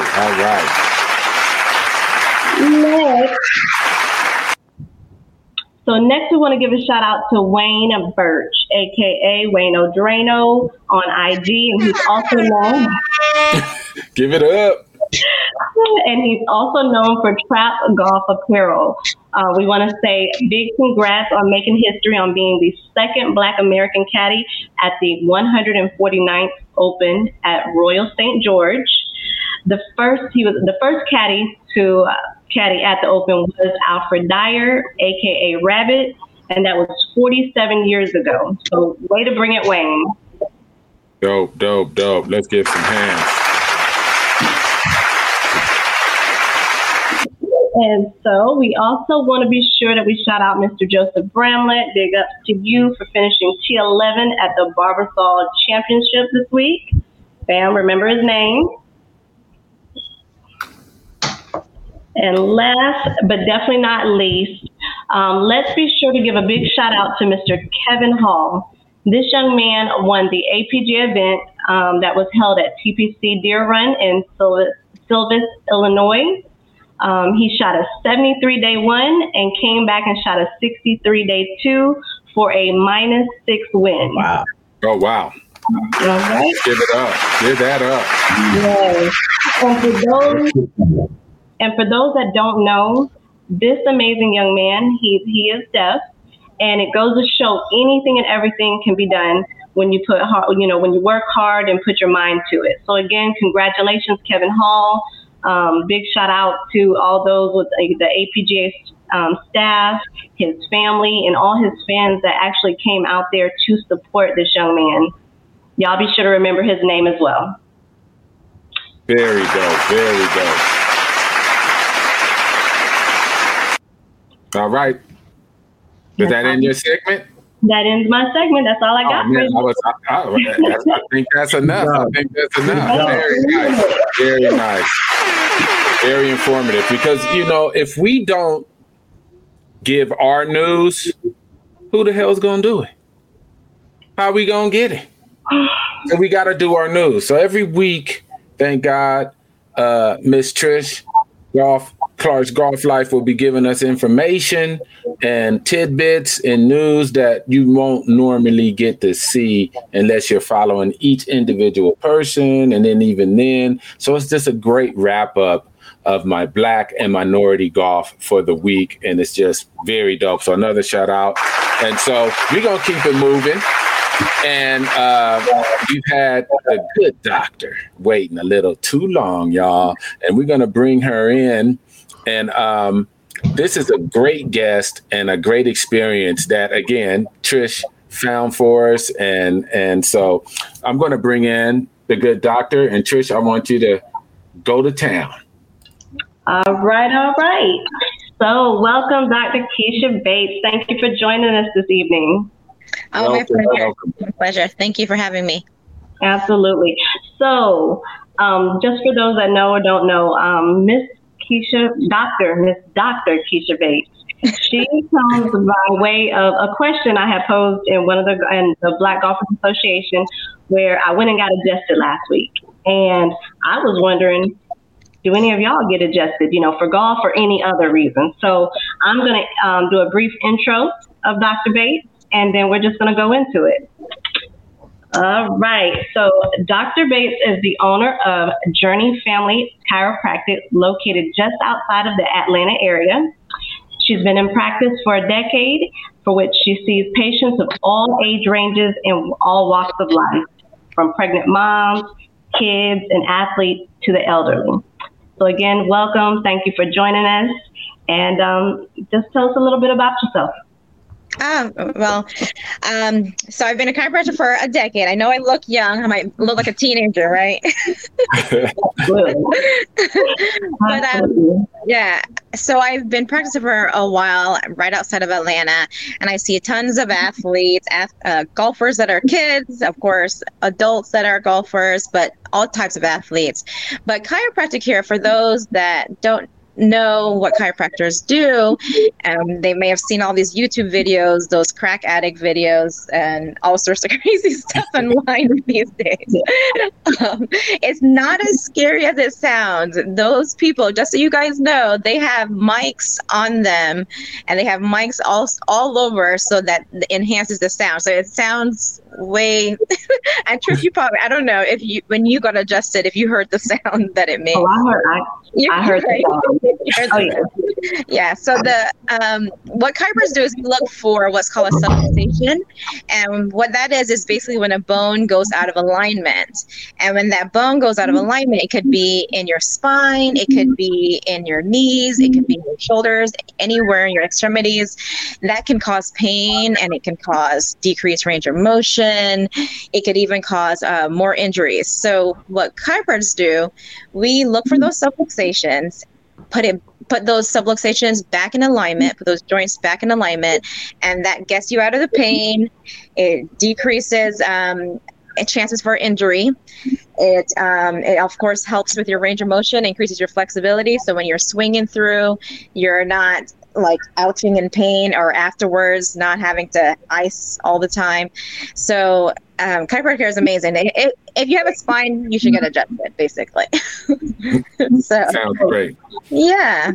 Next, we want to give a shout out to Wayne Birch, aka Wayne O'Drano on IG, and he's also known. Give it up. And he's also known for Trap Golf Apparel. We want to say big congrats on making history on being the second Black American caddy at the 149th Open at Royal St. George. He was the first caddy to caddy at the Open was Alfred Dyer, aka Rabbit, and that was 47 years ago. So way to bring it, Wayne. Dope. Let's give some hands. And so we also want to be sure that we shout out Mr. Joseph Bramlett. Big ups to you for finishing T11 at the Barbasol Championship this week. Fam, remember his name. And last, but definitely not least, let's be sure to give a big shout out to Mr. Kevin Hall. This young man won the APGA event that was held at TPC Deer Run in Silvis, Illinois. He shot a 73-day 1 and came back and shot a 63-day 2 for a -6 win. Wow. Oh, wow. Right. Give it up. Give that up. Yes. And for those that don't know, this amazing young man, he is deaf, and it goes to show anything and everything can be done when you put hard, when you work hard and put your mind to it. So again, congratulations, Kevin Hall. Big shout out to all those with the APGA staff, his family, and all his fans that actually came out there to support this young man. Y'all be sure to remember his name as well. Very dope. All right. Does that end your segment? That ends my segment. That's all I got. I think that's enough. Very nice. Very informative. Because, if we don't give our news, who the hell's going to do it? How are we going to get it? So we got to do our news. So every week, thank God, Miss Trish Clark's Golf Life will be giving us information and tidbits and news that you won't normally get to see unless you're following each individual person. And then even then, so it's just a great wrap up of my Black and minority golf for the week. And it's just very dope. So another shout out. And so we're going to keep it moving. And we've had a good doctor waiting a little too long, y'all. And we're going to bring her in. And this is a great guest and a great experience that, again, Trish found for us. And so I'm going to bring in the good doctor. And Trish, I want you to go to town. All right. So welcome, Dr. Keisha Bates. Thank you for joining us this evening. Oh, my pleasure. My pleasure. Thank you for having me. Absolutely. So just for those that know or don't know, Miss Dr. Keisha Bates, she comes by way of a question I had posed in the Black Golfers Association, where I went and got adjusted last week. And I was wondering, do any of y'all get adjusted, for golf or any other reason? So I'm going to do a brief intro of Dr. Bates, and then we're just going to go into it. All right. So Dr. Bates is the owner of Journey Family Chiropractic, located just outside of the Atlanta area. She's been in practice for a decade, for which she sees patients of all age ranges and all walks of life, from pregnant moms, kids, and athletes to the elderly. So again, welcome. Thank you for joining us. And just tell us a little bit about yourself. So I've been a chiropractor for a decade. I know I look young. I might look like a teenager, right? Yeah. So I've been practicing for a while right outside of Atlanta, and I see tons of athletes, golfers that are kids, of course, adults that are golfers, but all types of athletes. But chiropractic care, for those that don't know what chiropractors do, they may have seen all these YouTube videos, those crack addict videos, and all sorts of crazy stuff online these days. It's not as scary as it sounds. Those people, just so you guys know, they have mics on them, and they have mics all over so that it enhances the sound. So it sounds way and Trish, you probably, I don't know if you, when you got adjusted, if you heard the sound that it made. Oh, I heard the sound. Yeah. So the what chiropractors do is we look for what's called a subluxation, and what that is basically when a bone goes out of alignment. And when that bone goes out of alignment, it could be in your spine, it could be in your knees, it could be in your shoulders, anywhere in your extremities. That can cause pain, and it can cause decreased range of motion. It could even cause more injuries. So what chiropractors do, we look for those subluxations, put those subluxations back in alignment, put those joints back in alignment, and that gets you out of the pain. It decreases chances for injury. It of course helps with your range of motion, increases your flexibility. So when you're swinging through, you're not like ouching in pain, or afterwards not having to ice all the time. So chiropractic care is amazing. If you have a spine, you should get adjusted, basically. So sounds great. Yeah.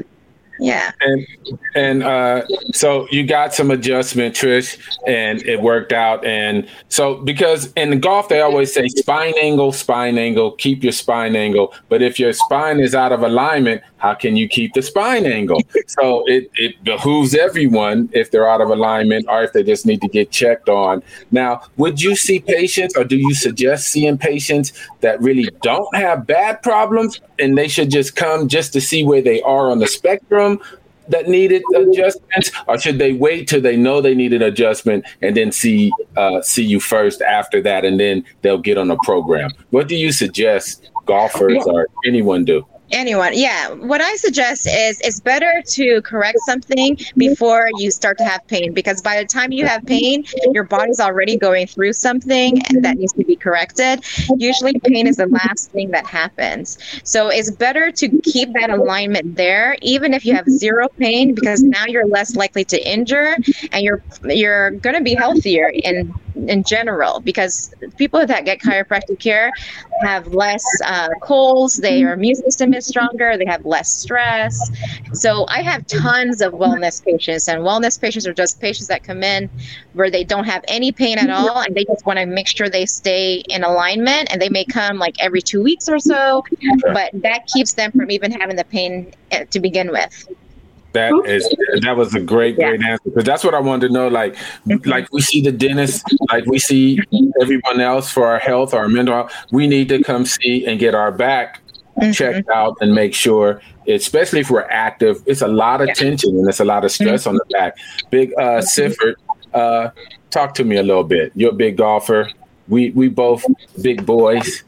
And so you got some adjustment, Trish, and it worked out. And so, because in golf, they always say spine angle, keep your spine angle. But if your spine is out of alignment, how can you keep the spine angle? So it behooves everyone, if they're out of alignment or if they just need to get checked on. Now, would you see patients, or do you suggest seeing patients that really don't have bad problems and they should just come just to see where they are on the spectrum that needed adjustments, or should they wait till they know they need an adjustment and then see you first after that, and then they'll get on a program? What do you suggest golfers or anyone do? Anyone. Yeah. What I suggest is it's better to correct something before you start to have pain, because by the time you have pain, your body's already going through something that needs to be corrected. Usually pain is the last thing that happens. So it's better to keep that alignment there, even if you have zero pain, because now you're less likely to injure, and you're going to be healthier in general, because people that get chiropractic care have less colds, their immune system is stronger, they have less stress. So I have tons of wellness patients, and wellness patients are just patients that come in where they don't have any pain at all, and they just want to make sure they stay in alignment, and they may come like every 2 weeks or so, but that keeps them from even having the pain to begin with. That was a great answer, because that's what I wanted to know. Like we see the dentist, like we see everyone else for our health, our mental health. We need to come see and get our back checked out and make sure, especially if we're active. It's a lot of tension and it's a lot of stress on the back. Big Sifford, talk to me a little bit. You're a big golfer. We both big boys.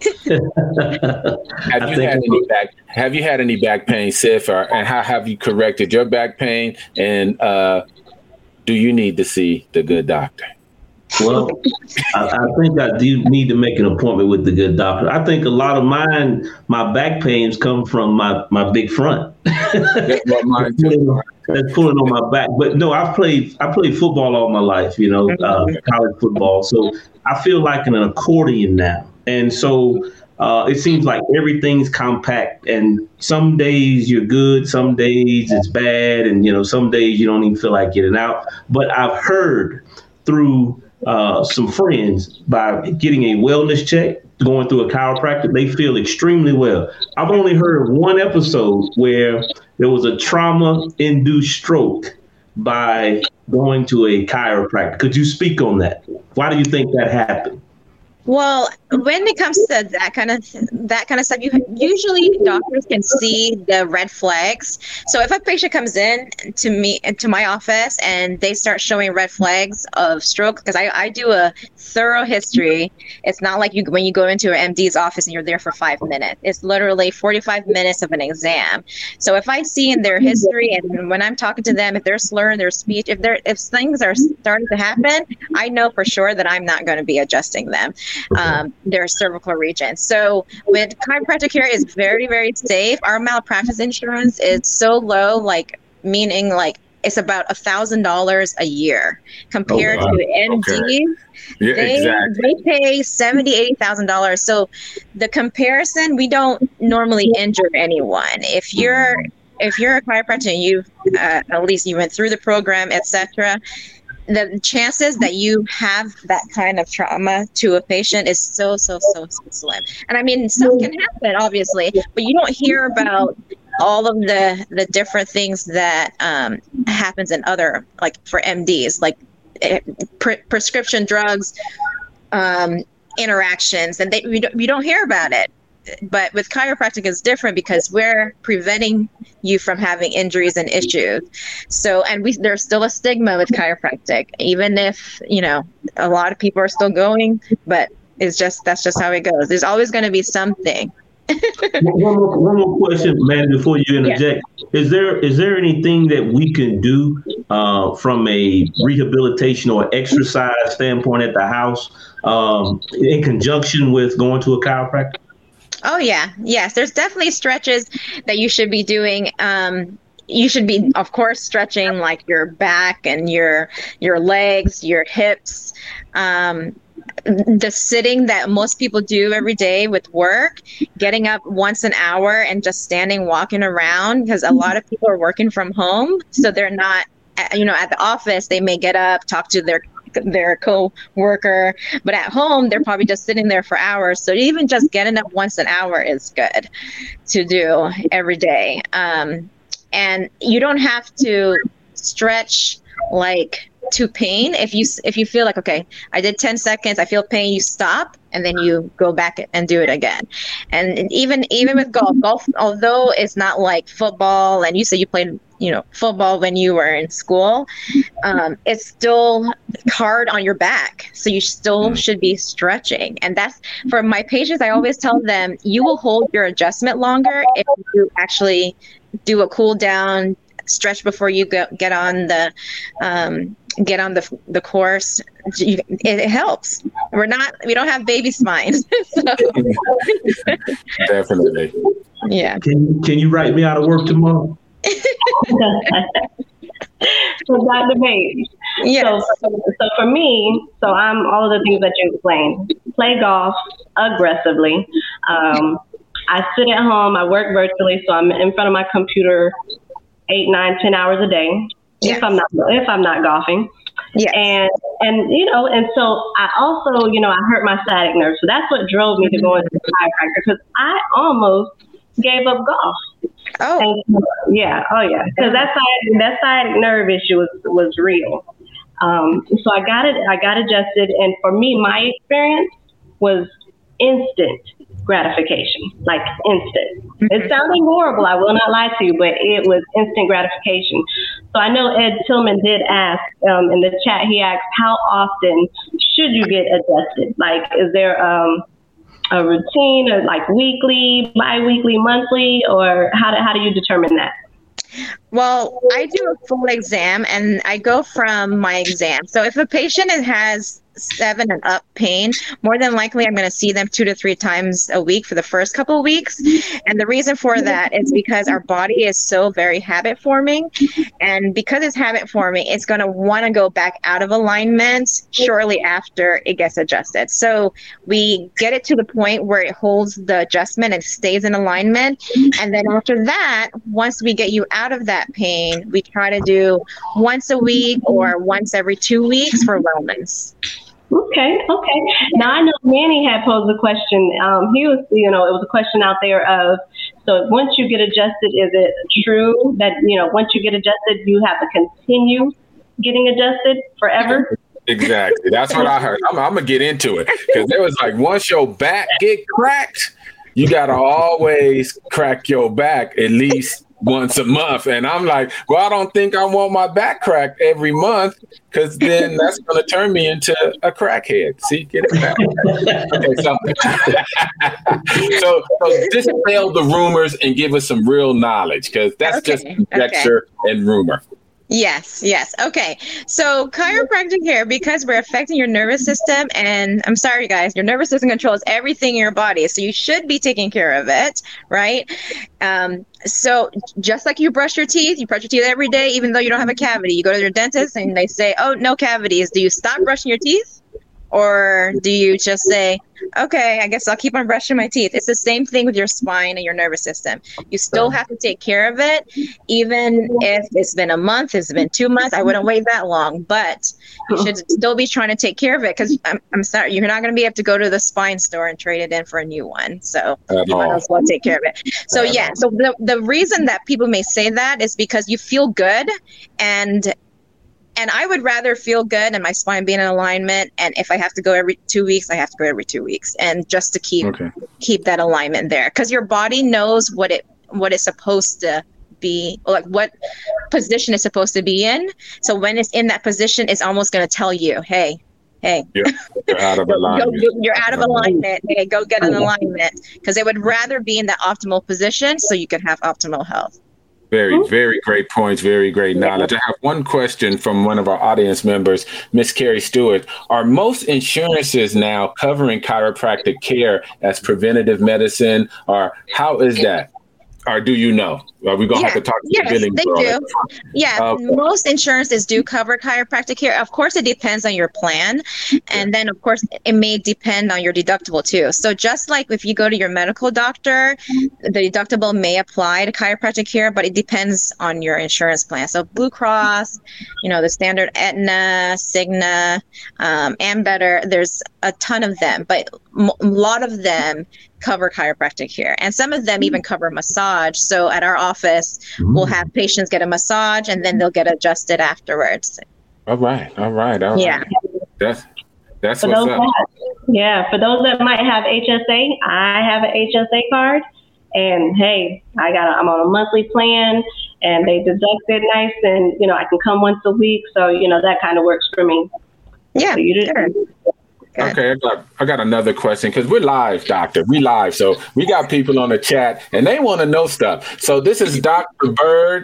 Have you had any back pain, Sif, and how have you corrected your back pain? And do you need to see the good doctor? Well, I think I do need to make an appointment with the good doctor. I think a lot of my back pains come from my big front. That's pulling on my back. But no, I played football all my life, college football. So I feel like an accordion now. And so it seems like everything's compact, and some days you're good, some days it's bad, and some days you don't even feel like getting out. But I've heard through some friends, by getting a wellness check, going through a chiropractor, they feel extremely well. I've only heard one episode where there was a trauma-induced stroke by going to a chiropractor. Could you speak on that? Why do you think that happened? Well, when it comes to that kind of stuff, usually doctors can see the red flags. So if a patient comes in to my office and they start showing red flags of stroke, because I do a thorough history. It's not like when you go into an MD's office and you're there for 5 minutes. It's literally 45 minutes of an exam. So if I see in their history, and when I'm talking to them, if they're slurring their speech, if things are starting to happen, I know for sure that I'm not going to be adjusting them. their cervical region. So with chiropractic care is very, very safe. Our malpractice insurance is so low, like meaning like it's about $1,000 a year compared to MDs. Okay. Yeah, They pay $70,000, $80,000. So the comparison, we don't normally injure anyone. If you're a chiropractor and you've at least you went through the program, etc., the chances that you have that kind of trauma to a patient is so slim. And I mean, stuff can happen, obviously, but you don't hear about all of the different things that happens in other, like for MDs, like prescription drugs, interactions, and you don't hear about it. But with chiropractic, it's different because we're preventing you from having injuries and issues. So, and there's still a stigma with chiropractic, even if, you know, a lot of people are still going, but that's just how it goes. There's always going to be something. One more question, man, before you interject. Yeah. Is there anything that we can do from a rehabilitation or exercise standpoint at the house in conjunction with going to a chiropractor? Oh, yeah. Yes, there's definitely stretches that you should be doing. You should be, of course, stretching like your back and your legs, your hips. The sitting that most people do every day with work, getting up once an hour and just standing, walking around, because a lot of people are working from home. So they're not, you know, at the office, they may get up, talk to their co-worker, but at home they're probably just sitting there for hours. So even just getting up once an hour is good to do every day. And you don't have to stretch like to pain. If you feel like, okay, I did 10 seconds, I feel pain, you stop and then you go back and do it again. And even with golf, although it's not like football, and you said you played, you know, football when you were in school, it's still hard on your back. So you still should be stretching. And that's, for my patients, I always tell them, you will hold your adjustment longer if you actually do a cool down stretch before you get on the course. It helps. We don't have baby spines. So. Definitely. Yeah. Can you write me out of work tomorrow? So Dr. Bates. Yes. So for me, I'm all of the things that you explained. Play golf aggressively. I sit at home. I work virtually, so I'm in front of my computer 8, 9, 10 hours a day. Yes. If I'm not golfing. Yes. And you know, and so I also, you know, I hurt my sciatic nerve. So that's what drove me to go into the chiropractor, because I almost gave up golf. Oh. And, yeah. Oh yeah. Because that sciatic nerve issue was real. So I got adjusted, and for me, my experience was instant gratification, like instant. It sounded horrible, I will not lie to you, but it was instant gratification. So I know Ed Tillman did ask in the chat, he asked, how often should you get adjusted? Like, is there a routine, or like weekly, bi-weekly, monthly, or how do you determine that? Well, I do a full exam and I go from my exam. So if a patient has 7 and up pain, more than likely I'm going to see them 2 to 3 times a week for the first couple of weeks. And the reason for that is because our body is so very habit forming. And because it's habit forming, it's going to want to go back out of alignment shortly after it gets adjusted. So we get it to the point where it holds the adjustment and stays in alignment. And then after that, once we get you out of that pain, we try to do once a week or once every 2 weeks for wellness. Okay. Now I know Manny had posed a question. He was, you know, it was a question out there of, so once you get adjusted, is it true that, you know, once you get adjusted, you have to continue getting adjusted forever? Exactly. That's what I heard. I'm gonna get into it, because there was like, once your back get cracked, you gotta always crack your back at least once a month. And I'm like, well, I don't think I want my back cracked every month, because then that's going to turn me into a crackhead. See, get it back. Okay, so dispel the rumors and give us some real knowledge, because that's just conjecture and rumor. Yes, yes. Okay. So chiropractic care, because we're affecting your nervous system, and I'm sorry guys, your nervous system controls everything in your body. So you should be taking care of it, right? So just like you brush your teeth every day, even though you don't have a cavity. You go to your dentist and they say, oh, no cavities. Do you stop brushing your teeth? Or do you just say, okay, I guess I'll keep on brushing my teeth? It's the same thing with your spine and your nervous system. You still have to take care of it, even if it's been a month, it's been 2 months. I wouldn't wait that long, but you should still be trying to take care of it, because I'm sorry, you're not going to be able to go to the spine store and trade it in for a new one. So you might as well take care of it. So yeah, so the reason that people may say that is because you feel good, and I would rather feel good and my spine being in alignment. And if I have to go every 2 weeks, I have to go every 2 weeks, and just to keep that alignment there, because your body knows what it's supposed to be, like what position it's supposed to be in. So when it's in that position, it's almost going to tell you, hey, you're out of alignment. You're out of alignment. Hey, go get an alignment, because they would rather be in that optimal position so you can have optimal health. Very, very great points. Very great knowledge. I have one question from one of our audience members, Miss Carrie Stewart. Are most insurances now covering chiropractic care as preventative medicine, or how is that? Or do you know? Are we going to have to talk to the billing? Yes, they do. Yeah, most insurances do cover chiropractic care. Of course, it depends on your plan. And then, of course, it may depend on your deductible, too. So just like if you go to your medical doctor, the deductible may apply to chiropractic care, but it depends on your insurance plan. So Blue Cross, the standard Aetna, Cigna, Ambetter, there's a ton of them, but a lot of them cover chiropractic care, and some of them even cover massage. So at our office, we'll have patients get a massage, and then they'll get adjusted afterwards. All right. Yeah, that's what's up. For those that might have HSA, I have an HSA card, and hey, I'm on a monthly plan, and they deduct it nice, and I can come once a week, so that kind of works for me. Yeah, so sure. Okay, I got another question, because we're live, doctor. We live, so we got people on the chat, and they want to know stuff. So this is Dr. Bird,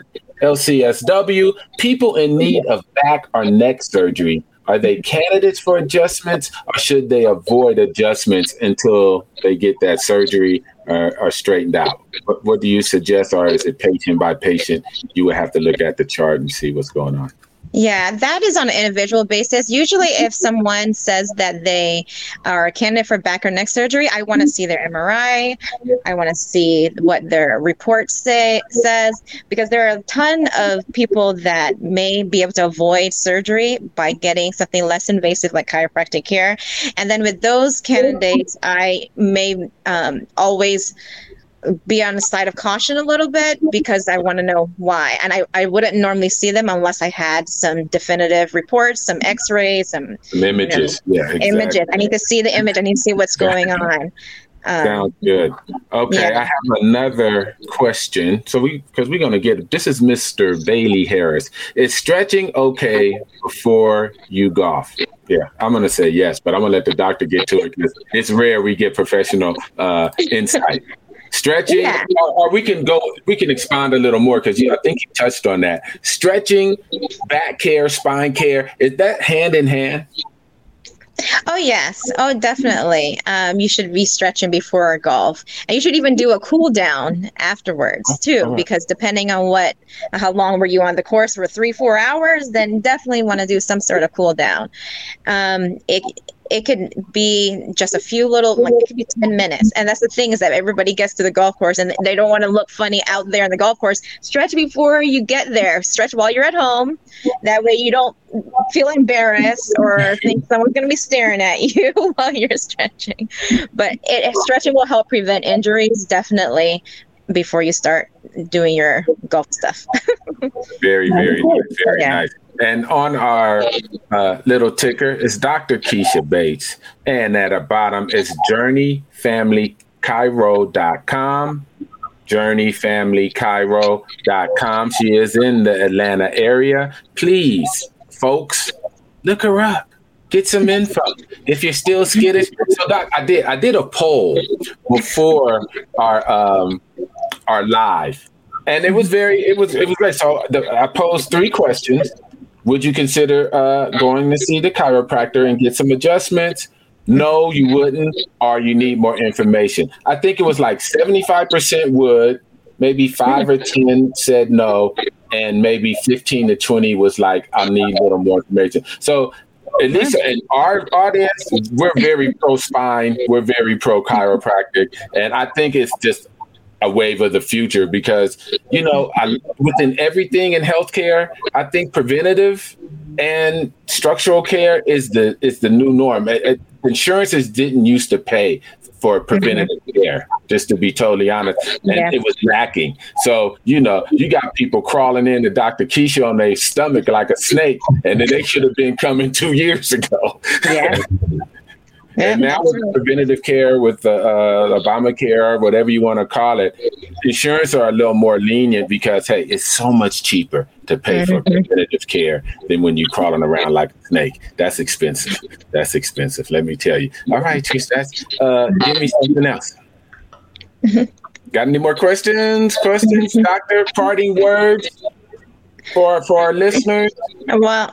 LCSW. People in need of back or neck surgery, are they candidates for adjustments, or should they avoid adjustments until they get that surgery or straightened out? What do you suggest, or is it patient by patient? You would have to look at the chart and see what's going on. Yeah, that is on an individual basis. Usually if someone says that they are a candidate for back or neck surgery, I want to see their MRI. I want to see what their report says, because there are a ton of people that may be able to avoid surgery by getting something less invasive like chiropractic care. And then with those candidates, I may always be on the side of caution a little bit, because I want to know why. And I wouldn't normally see them unless I had some definitive reports, some x-rays, some images. Images. I need to see the image. I need to see what's going on. Sounds good. Okay, I have another question. So because we're going to get, this is Mr. Bailey Harris. Is stretching okay before you golf? Yeah, I'm going to say yes, but I'm going to let the doctor get to it, because it's rare we get professional insight. Stretching, or we can expand a little more, because I think you touched on that. Stretching, back care, spine care, is that hand in hand? Oh, yes. Oh, definitely. You should be stretching before golf, and you should even do a cool down afterwards too, because depending on how long were you on the course for 3-4 hours, then definitely want to do some sort of cool down. It could be just a few it could be 10 minutes. And that's the thing, is that everybody gets to the golf course and they don't want to look funny out there on the golf course. Stretch before you get there. Stretch while you're at home. That way you don't feel embarrassed or think someone's going to be staring at you while you're stretching. But stretching will help prevent injuries, definitely, before you start doing your golf stuff. Very, very nice. Very nice. And on our little ticker is Dr. Keisha Bates. And at the bottom is JourneyFamilyChiro.com. JourneyFamilyChiro.com. She is in the Atlanta area. Please, folks, look her up. Get some info. If you're still skittish. So, Doc, I did a poll before our live. And it was great. So I posed 3 questions. Would you consider going to see the chiropractor and get some adjustments? No, you wouldn't, or you need more information. I think it was like 75% would, maybe 5 or 10 said no, and maybe 15 to 20 was like, I need a little more information. So at least in our audience, we're very pro spine, we're very pro chiropractic, and I think it's just a wave of the future because, within everything in healthcare, I think preventative and structural care is the new norm. Insurances didn't used to pay for preventative care, just to be totally honest, and it was lacking. So, you got people crawling into Dr. Keisha on their stomach like a snake, and then they should have been coming 2 years ago. Yeah. And now with preventative care, with Obamacare, whatever you want to call it, insurance are a little more lenient because, hey, it's so much cheaper to pay for preventative care than when you're crawling around like a snake. That's expensive. Let me tell you. All right, Trish, give me something else. Got any more questions, Doctor? Parting words for our listeners? Well,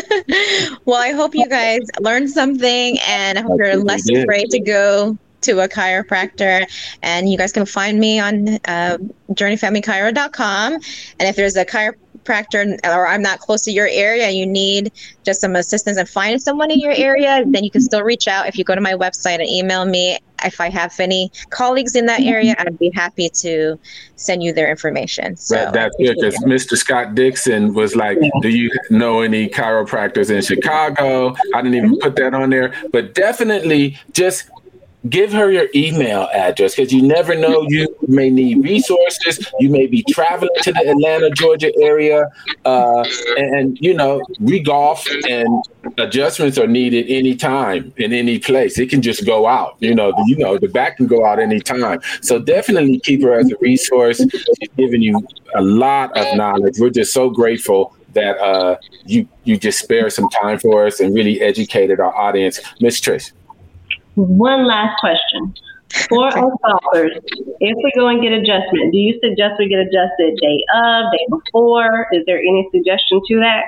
I hope you guys learned something, and I hope you're less afraid to go to a chiropractor. And you guys can find me on journeyfamilychiro.com. And if there's a chiropractor or I'm not close to your area and you need just some assistance in finding someone in your area, then you can still reach out. If you go to my website and email me, if I have any colleagues in that area, I'd be happy to send you their information. So that's good, because Mr. Scott Dixon was like, do you know any chiropractors in Chicago? I didn't even put that on there, but definitely just give her your email address, because you never know, you may need resources. You may be traveling to the Atlanta, Georgia area. And we golf, and adjustments are needed anytime in any place. It can just go out. The back can go out anytime. So definitely keep her as a resource. She's giving you a lot of knowledge. We're just so grateful that you just spared some time for us and really educated our audience. Miss Trish. One last question. For our golfers, if we go and get adjustment, do you suggest we get adjusted day of, day before? Is there any suggestion to that?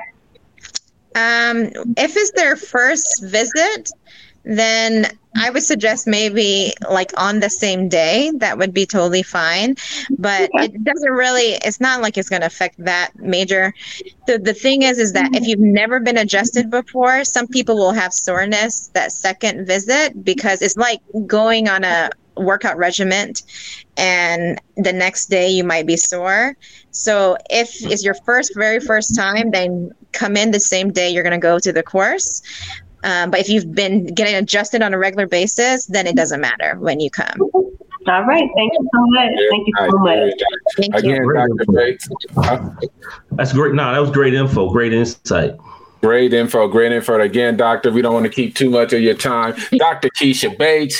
If it's their first visit, then I would suggest maybe like on the same day. That would be totally fine. But it doesn't really, it's not like it's going to affect that major. The thing is that if you've never been adjusted before, some people will have soreness that second visit, because it's like going on a workout regimen and the next day you might be sore. So if it's your very first time, then come in the same day you're going to go to the course. But if you've been getting adjusted on a regular basis, then it doesn't matter when you come. All right. Thank you so much. Thank you so much. Thank you. That's great. No, that was great info. Great insight. Great info. Again, Doctor, we don't want to keep too much of your time. Dr. Keisha Bates,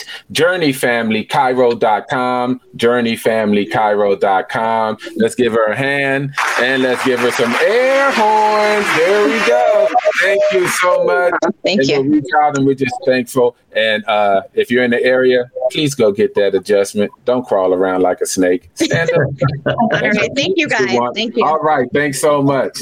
JourneyFamilyChiro.com, JourneyFamilyChiro.com. Let's give her a hand, and let's give her some air horns. There we go. Thank you so much. Thank you. We'll reach out, and we're just thankful. And if you're in the area, please go get that adjustment. Don't crawl around like a snake. Stand up. All right. Thank you, guys. Thank you. All right. Thanks so much.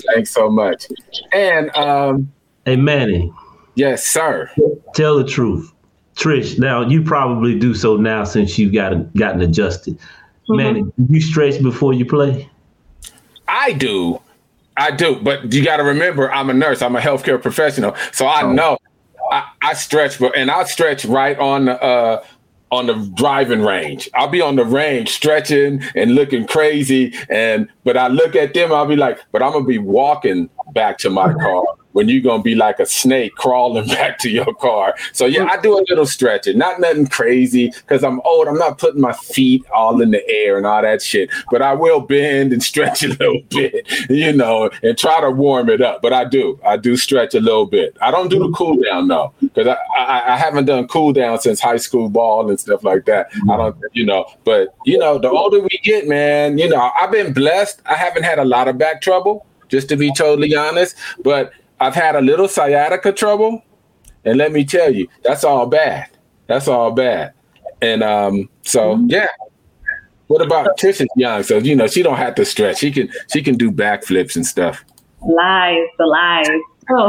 And hey, Manny. Yes, sir. Tell the truth. Trish, now you probably do so now since you've gotten adjusted. Mm-hmm. Manny, do you stretch before you play? I do. But you got to remember, I'm a nurse. I'm a healthcare professional. So I know I stretch, and I'll stretch right on the driving range. I'll be on the range stretching and looking crazy. But I look at them, I'll be like, but I'm going to be walking back to my car when you're going to be like a snake crawling back to your car. So yeah, I do a little stretching, not nothing crazy, because I'm old. I'm not putting my feet all in the air and all that shit, but I will bend and stretch a little bit, and try to warm it up. But I do stretch a little bit. I don't do the cool down though, because I haven't done cool down since high school ball and stuff like that. I don't, but the older we get, man, I've been blessed. I haven't had a lot of back trouble, just to be totally honest, but I've had a little sciatica trouble, and let me tell you, that's all bad. And so, yeah, What about Trisha's young? So, she don't have to stretch. She can do backflips and stuff. The lies. Oh.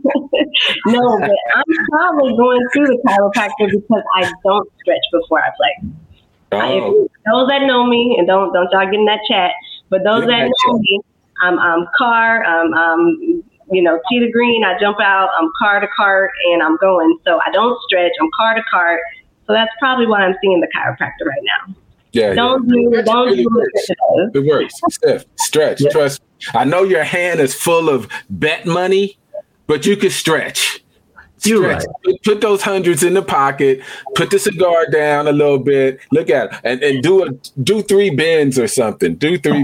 No, but I'm probably going to the chiropractor because I don't stretch before I play. Oh. Those that know me, and don't y'all get in that chat, but those that know me, I'm car, tee to green, I jump out, I'm car to cart, and I'm going. So I don't stretch, I'm car to cart. So that's probably why I'm seeing the chiropractor right now. Yeah, don't do it works. Stretch. Yeah. Trust me. I know your hand is full of bet money, but you can stretch. You're right. Put those hundreds in the pocket. Put the cigar down a little bit. Look at it, and do 3 bends or something.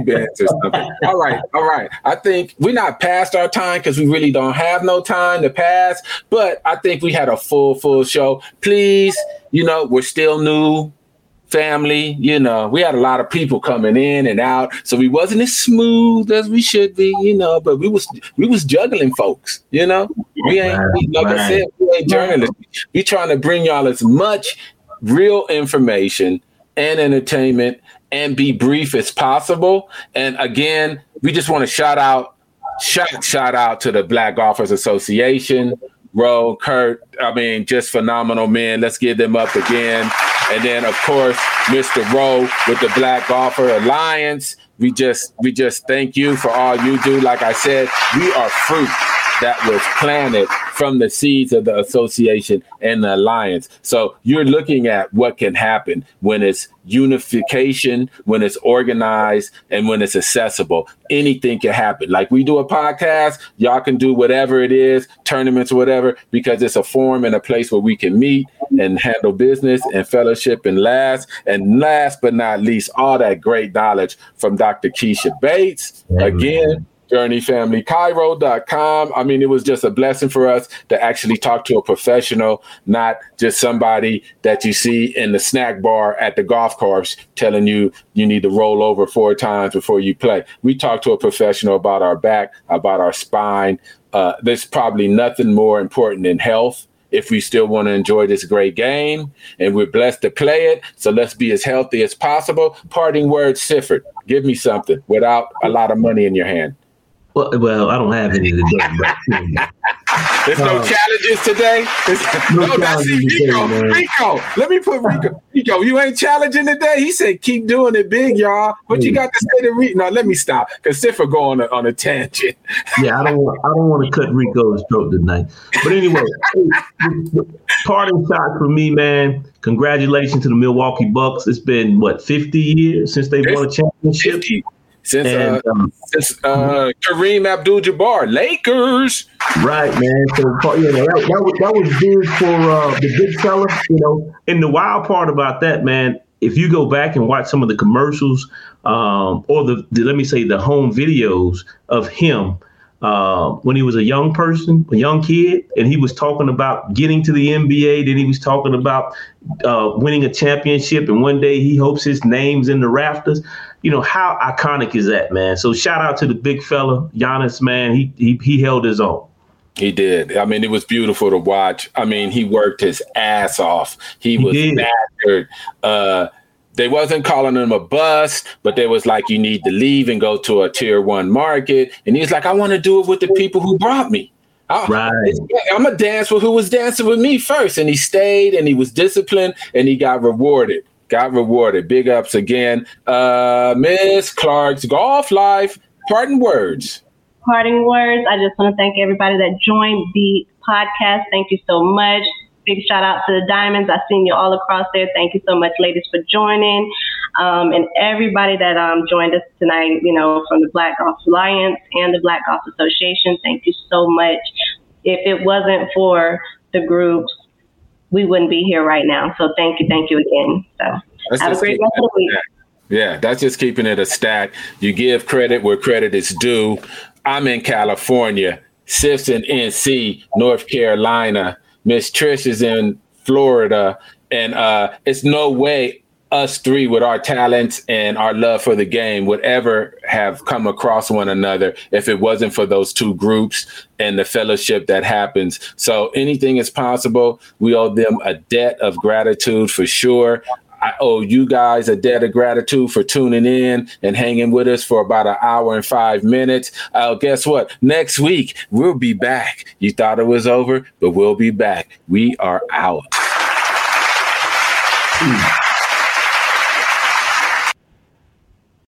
All right. I think we're not past our time because we really don't have no time to pass. But I think we had a full show. Please, we're still new. Family, we had a lot of people coming in and out, so we wasn't as smooth as we should be, but we was juggling folks, we ain't I said, we ain't journalists. We trying to bring y'all as much real information and entertainment and be brief as possible. And again, we just want to shout out to the Black Golfers Association, Ro, Kurt, just phenomenal men. Let's give them up again. And then, of course, Mr. Ro with the Black Golfer Alliance. We just thank you for all you do. Like I said, we are fruit that was planted from the seeds of the association and the alliance. So you're looking at what can happen when it's unification, when it's organized, and when it's accessible. Anything can happen. Like we do a podcast, y'all can do whatever it is, tournaments or whatever, because it's a forum and a place where we can meet and handle business and fellowship. And last but not least, all that great knowledge from Dr. Keisha Bates. Again, JourneyFamilyCairo.com. It was just a blessing for us to actually talk to a professional, not just somebody that you see in the snack bar at the golf course telling you need to roll over 4 times before you play. We talked to a professional about our back, about our spine. There's probably nothing more important than health if we still want to enjoy this great game, and we're blessed to play it. So let's be as healthy as possible. Parting words, Sifford, give me something without a lot of money in your hand. Well, I don't have any today. There's no challenges today. That's Rico. Let me put Rico. Rico, you ain't challenging today. He said, "Keep doing it big, y'all." What you got to say to Rico? No, let me stop because Siffer go on a tangent. Yeah, I don't want to cut Rico's throat tonight. But anyway, parting shot for me, man. Congratulations to the Milwaukee Bucks. It's been 50 years since they won a championship. 50. Since Kareem Abdul-Jabbar, Lakers. Right, man. So that was big for the big fella, And the wild part about that, man, if you go back and watch some of the commercials or the home videos of him when he was a young kid, and he was talking about getting to the NBA, then he was talking about winning a championship, and one day he hopes his name's in the rafters. How iconic is that, man? So shout out to the big fella, Giannis, man. He held his own. He did. It was beautiful to watch. He worked his ass off. He was battered. They wasn't calling him a bust, but they was like, you need to leave and go to a tier 1 market. And he's like, I want to do it with the people who brought me. I'm going to dance with who was dancing with me first. And he stayed and he was disciplined and he got rewarded. Big ups again. Miss Clark's Golf Life. Parting words. I just want to thank everybody that joined the podcast. Thank you so much. Big shout out to the Diamonds. I've seen you all across there. Thank you so much, ladies, for joining. And everybody that joined us tonight, from the Black Golf Alliance and the Black Golf Association. Thank you so much. If it wasn't for the groups, we wouldn't be here right now. So thank you again. So have a great rest of the week. Yeah, that's just keeping it a stack. You give credit where credit is due. I'm in California. Sif's in NC, North Carolina. Miss Trish is in Florida. And it's no way us three with our talents and our love for the game would ever have come across one another if it wasn't for those two groups and the fellowship that happens. So anything is possible. We owe them a debt of gratitude for sure. I owe you guys a debt of gratitude for tuning in and hanging with us for about an hour and 5 minutes. Guess what? Next week, we'll be back. You thought it was over, but we'll be back. We are out.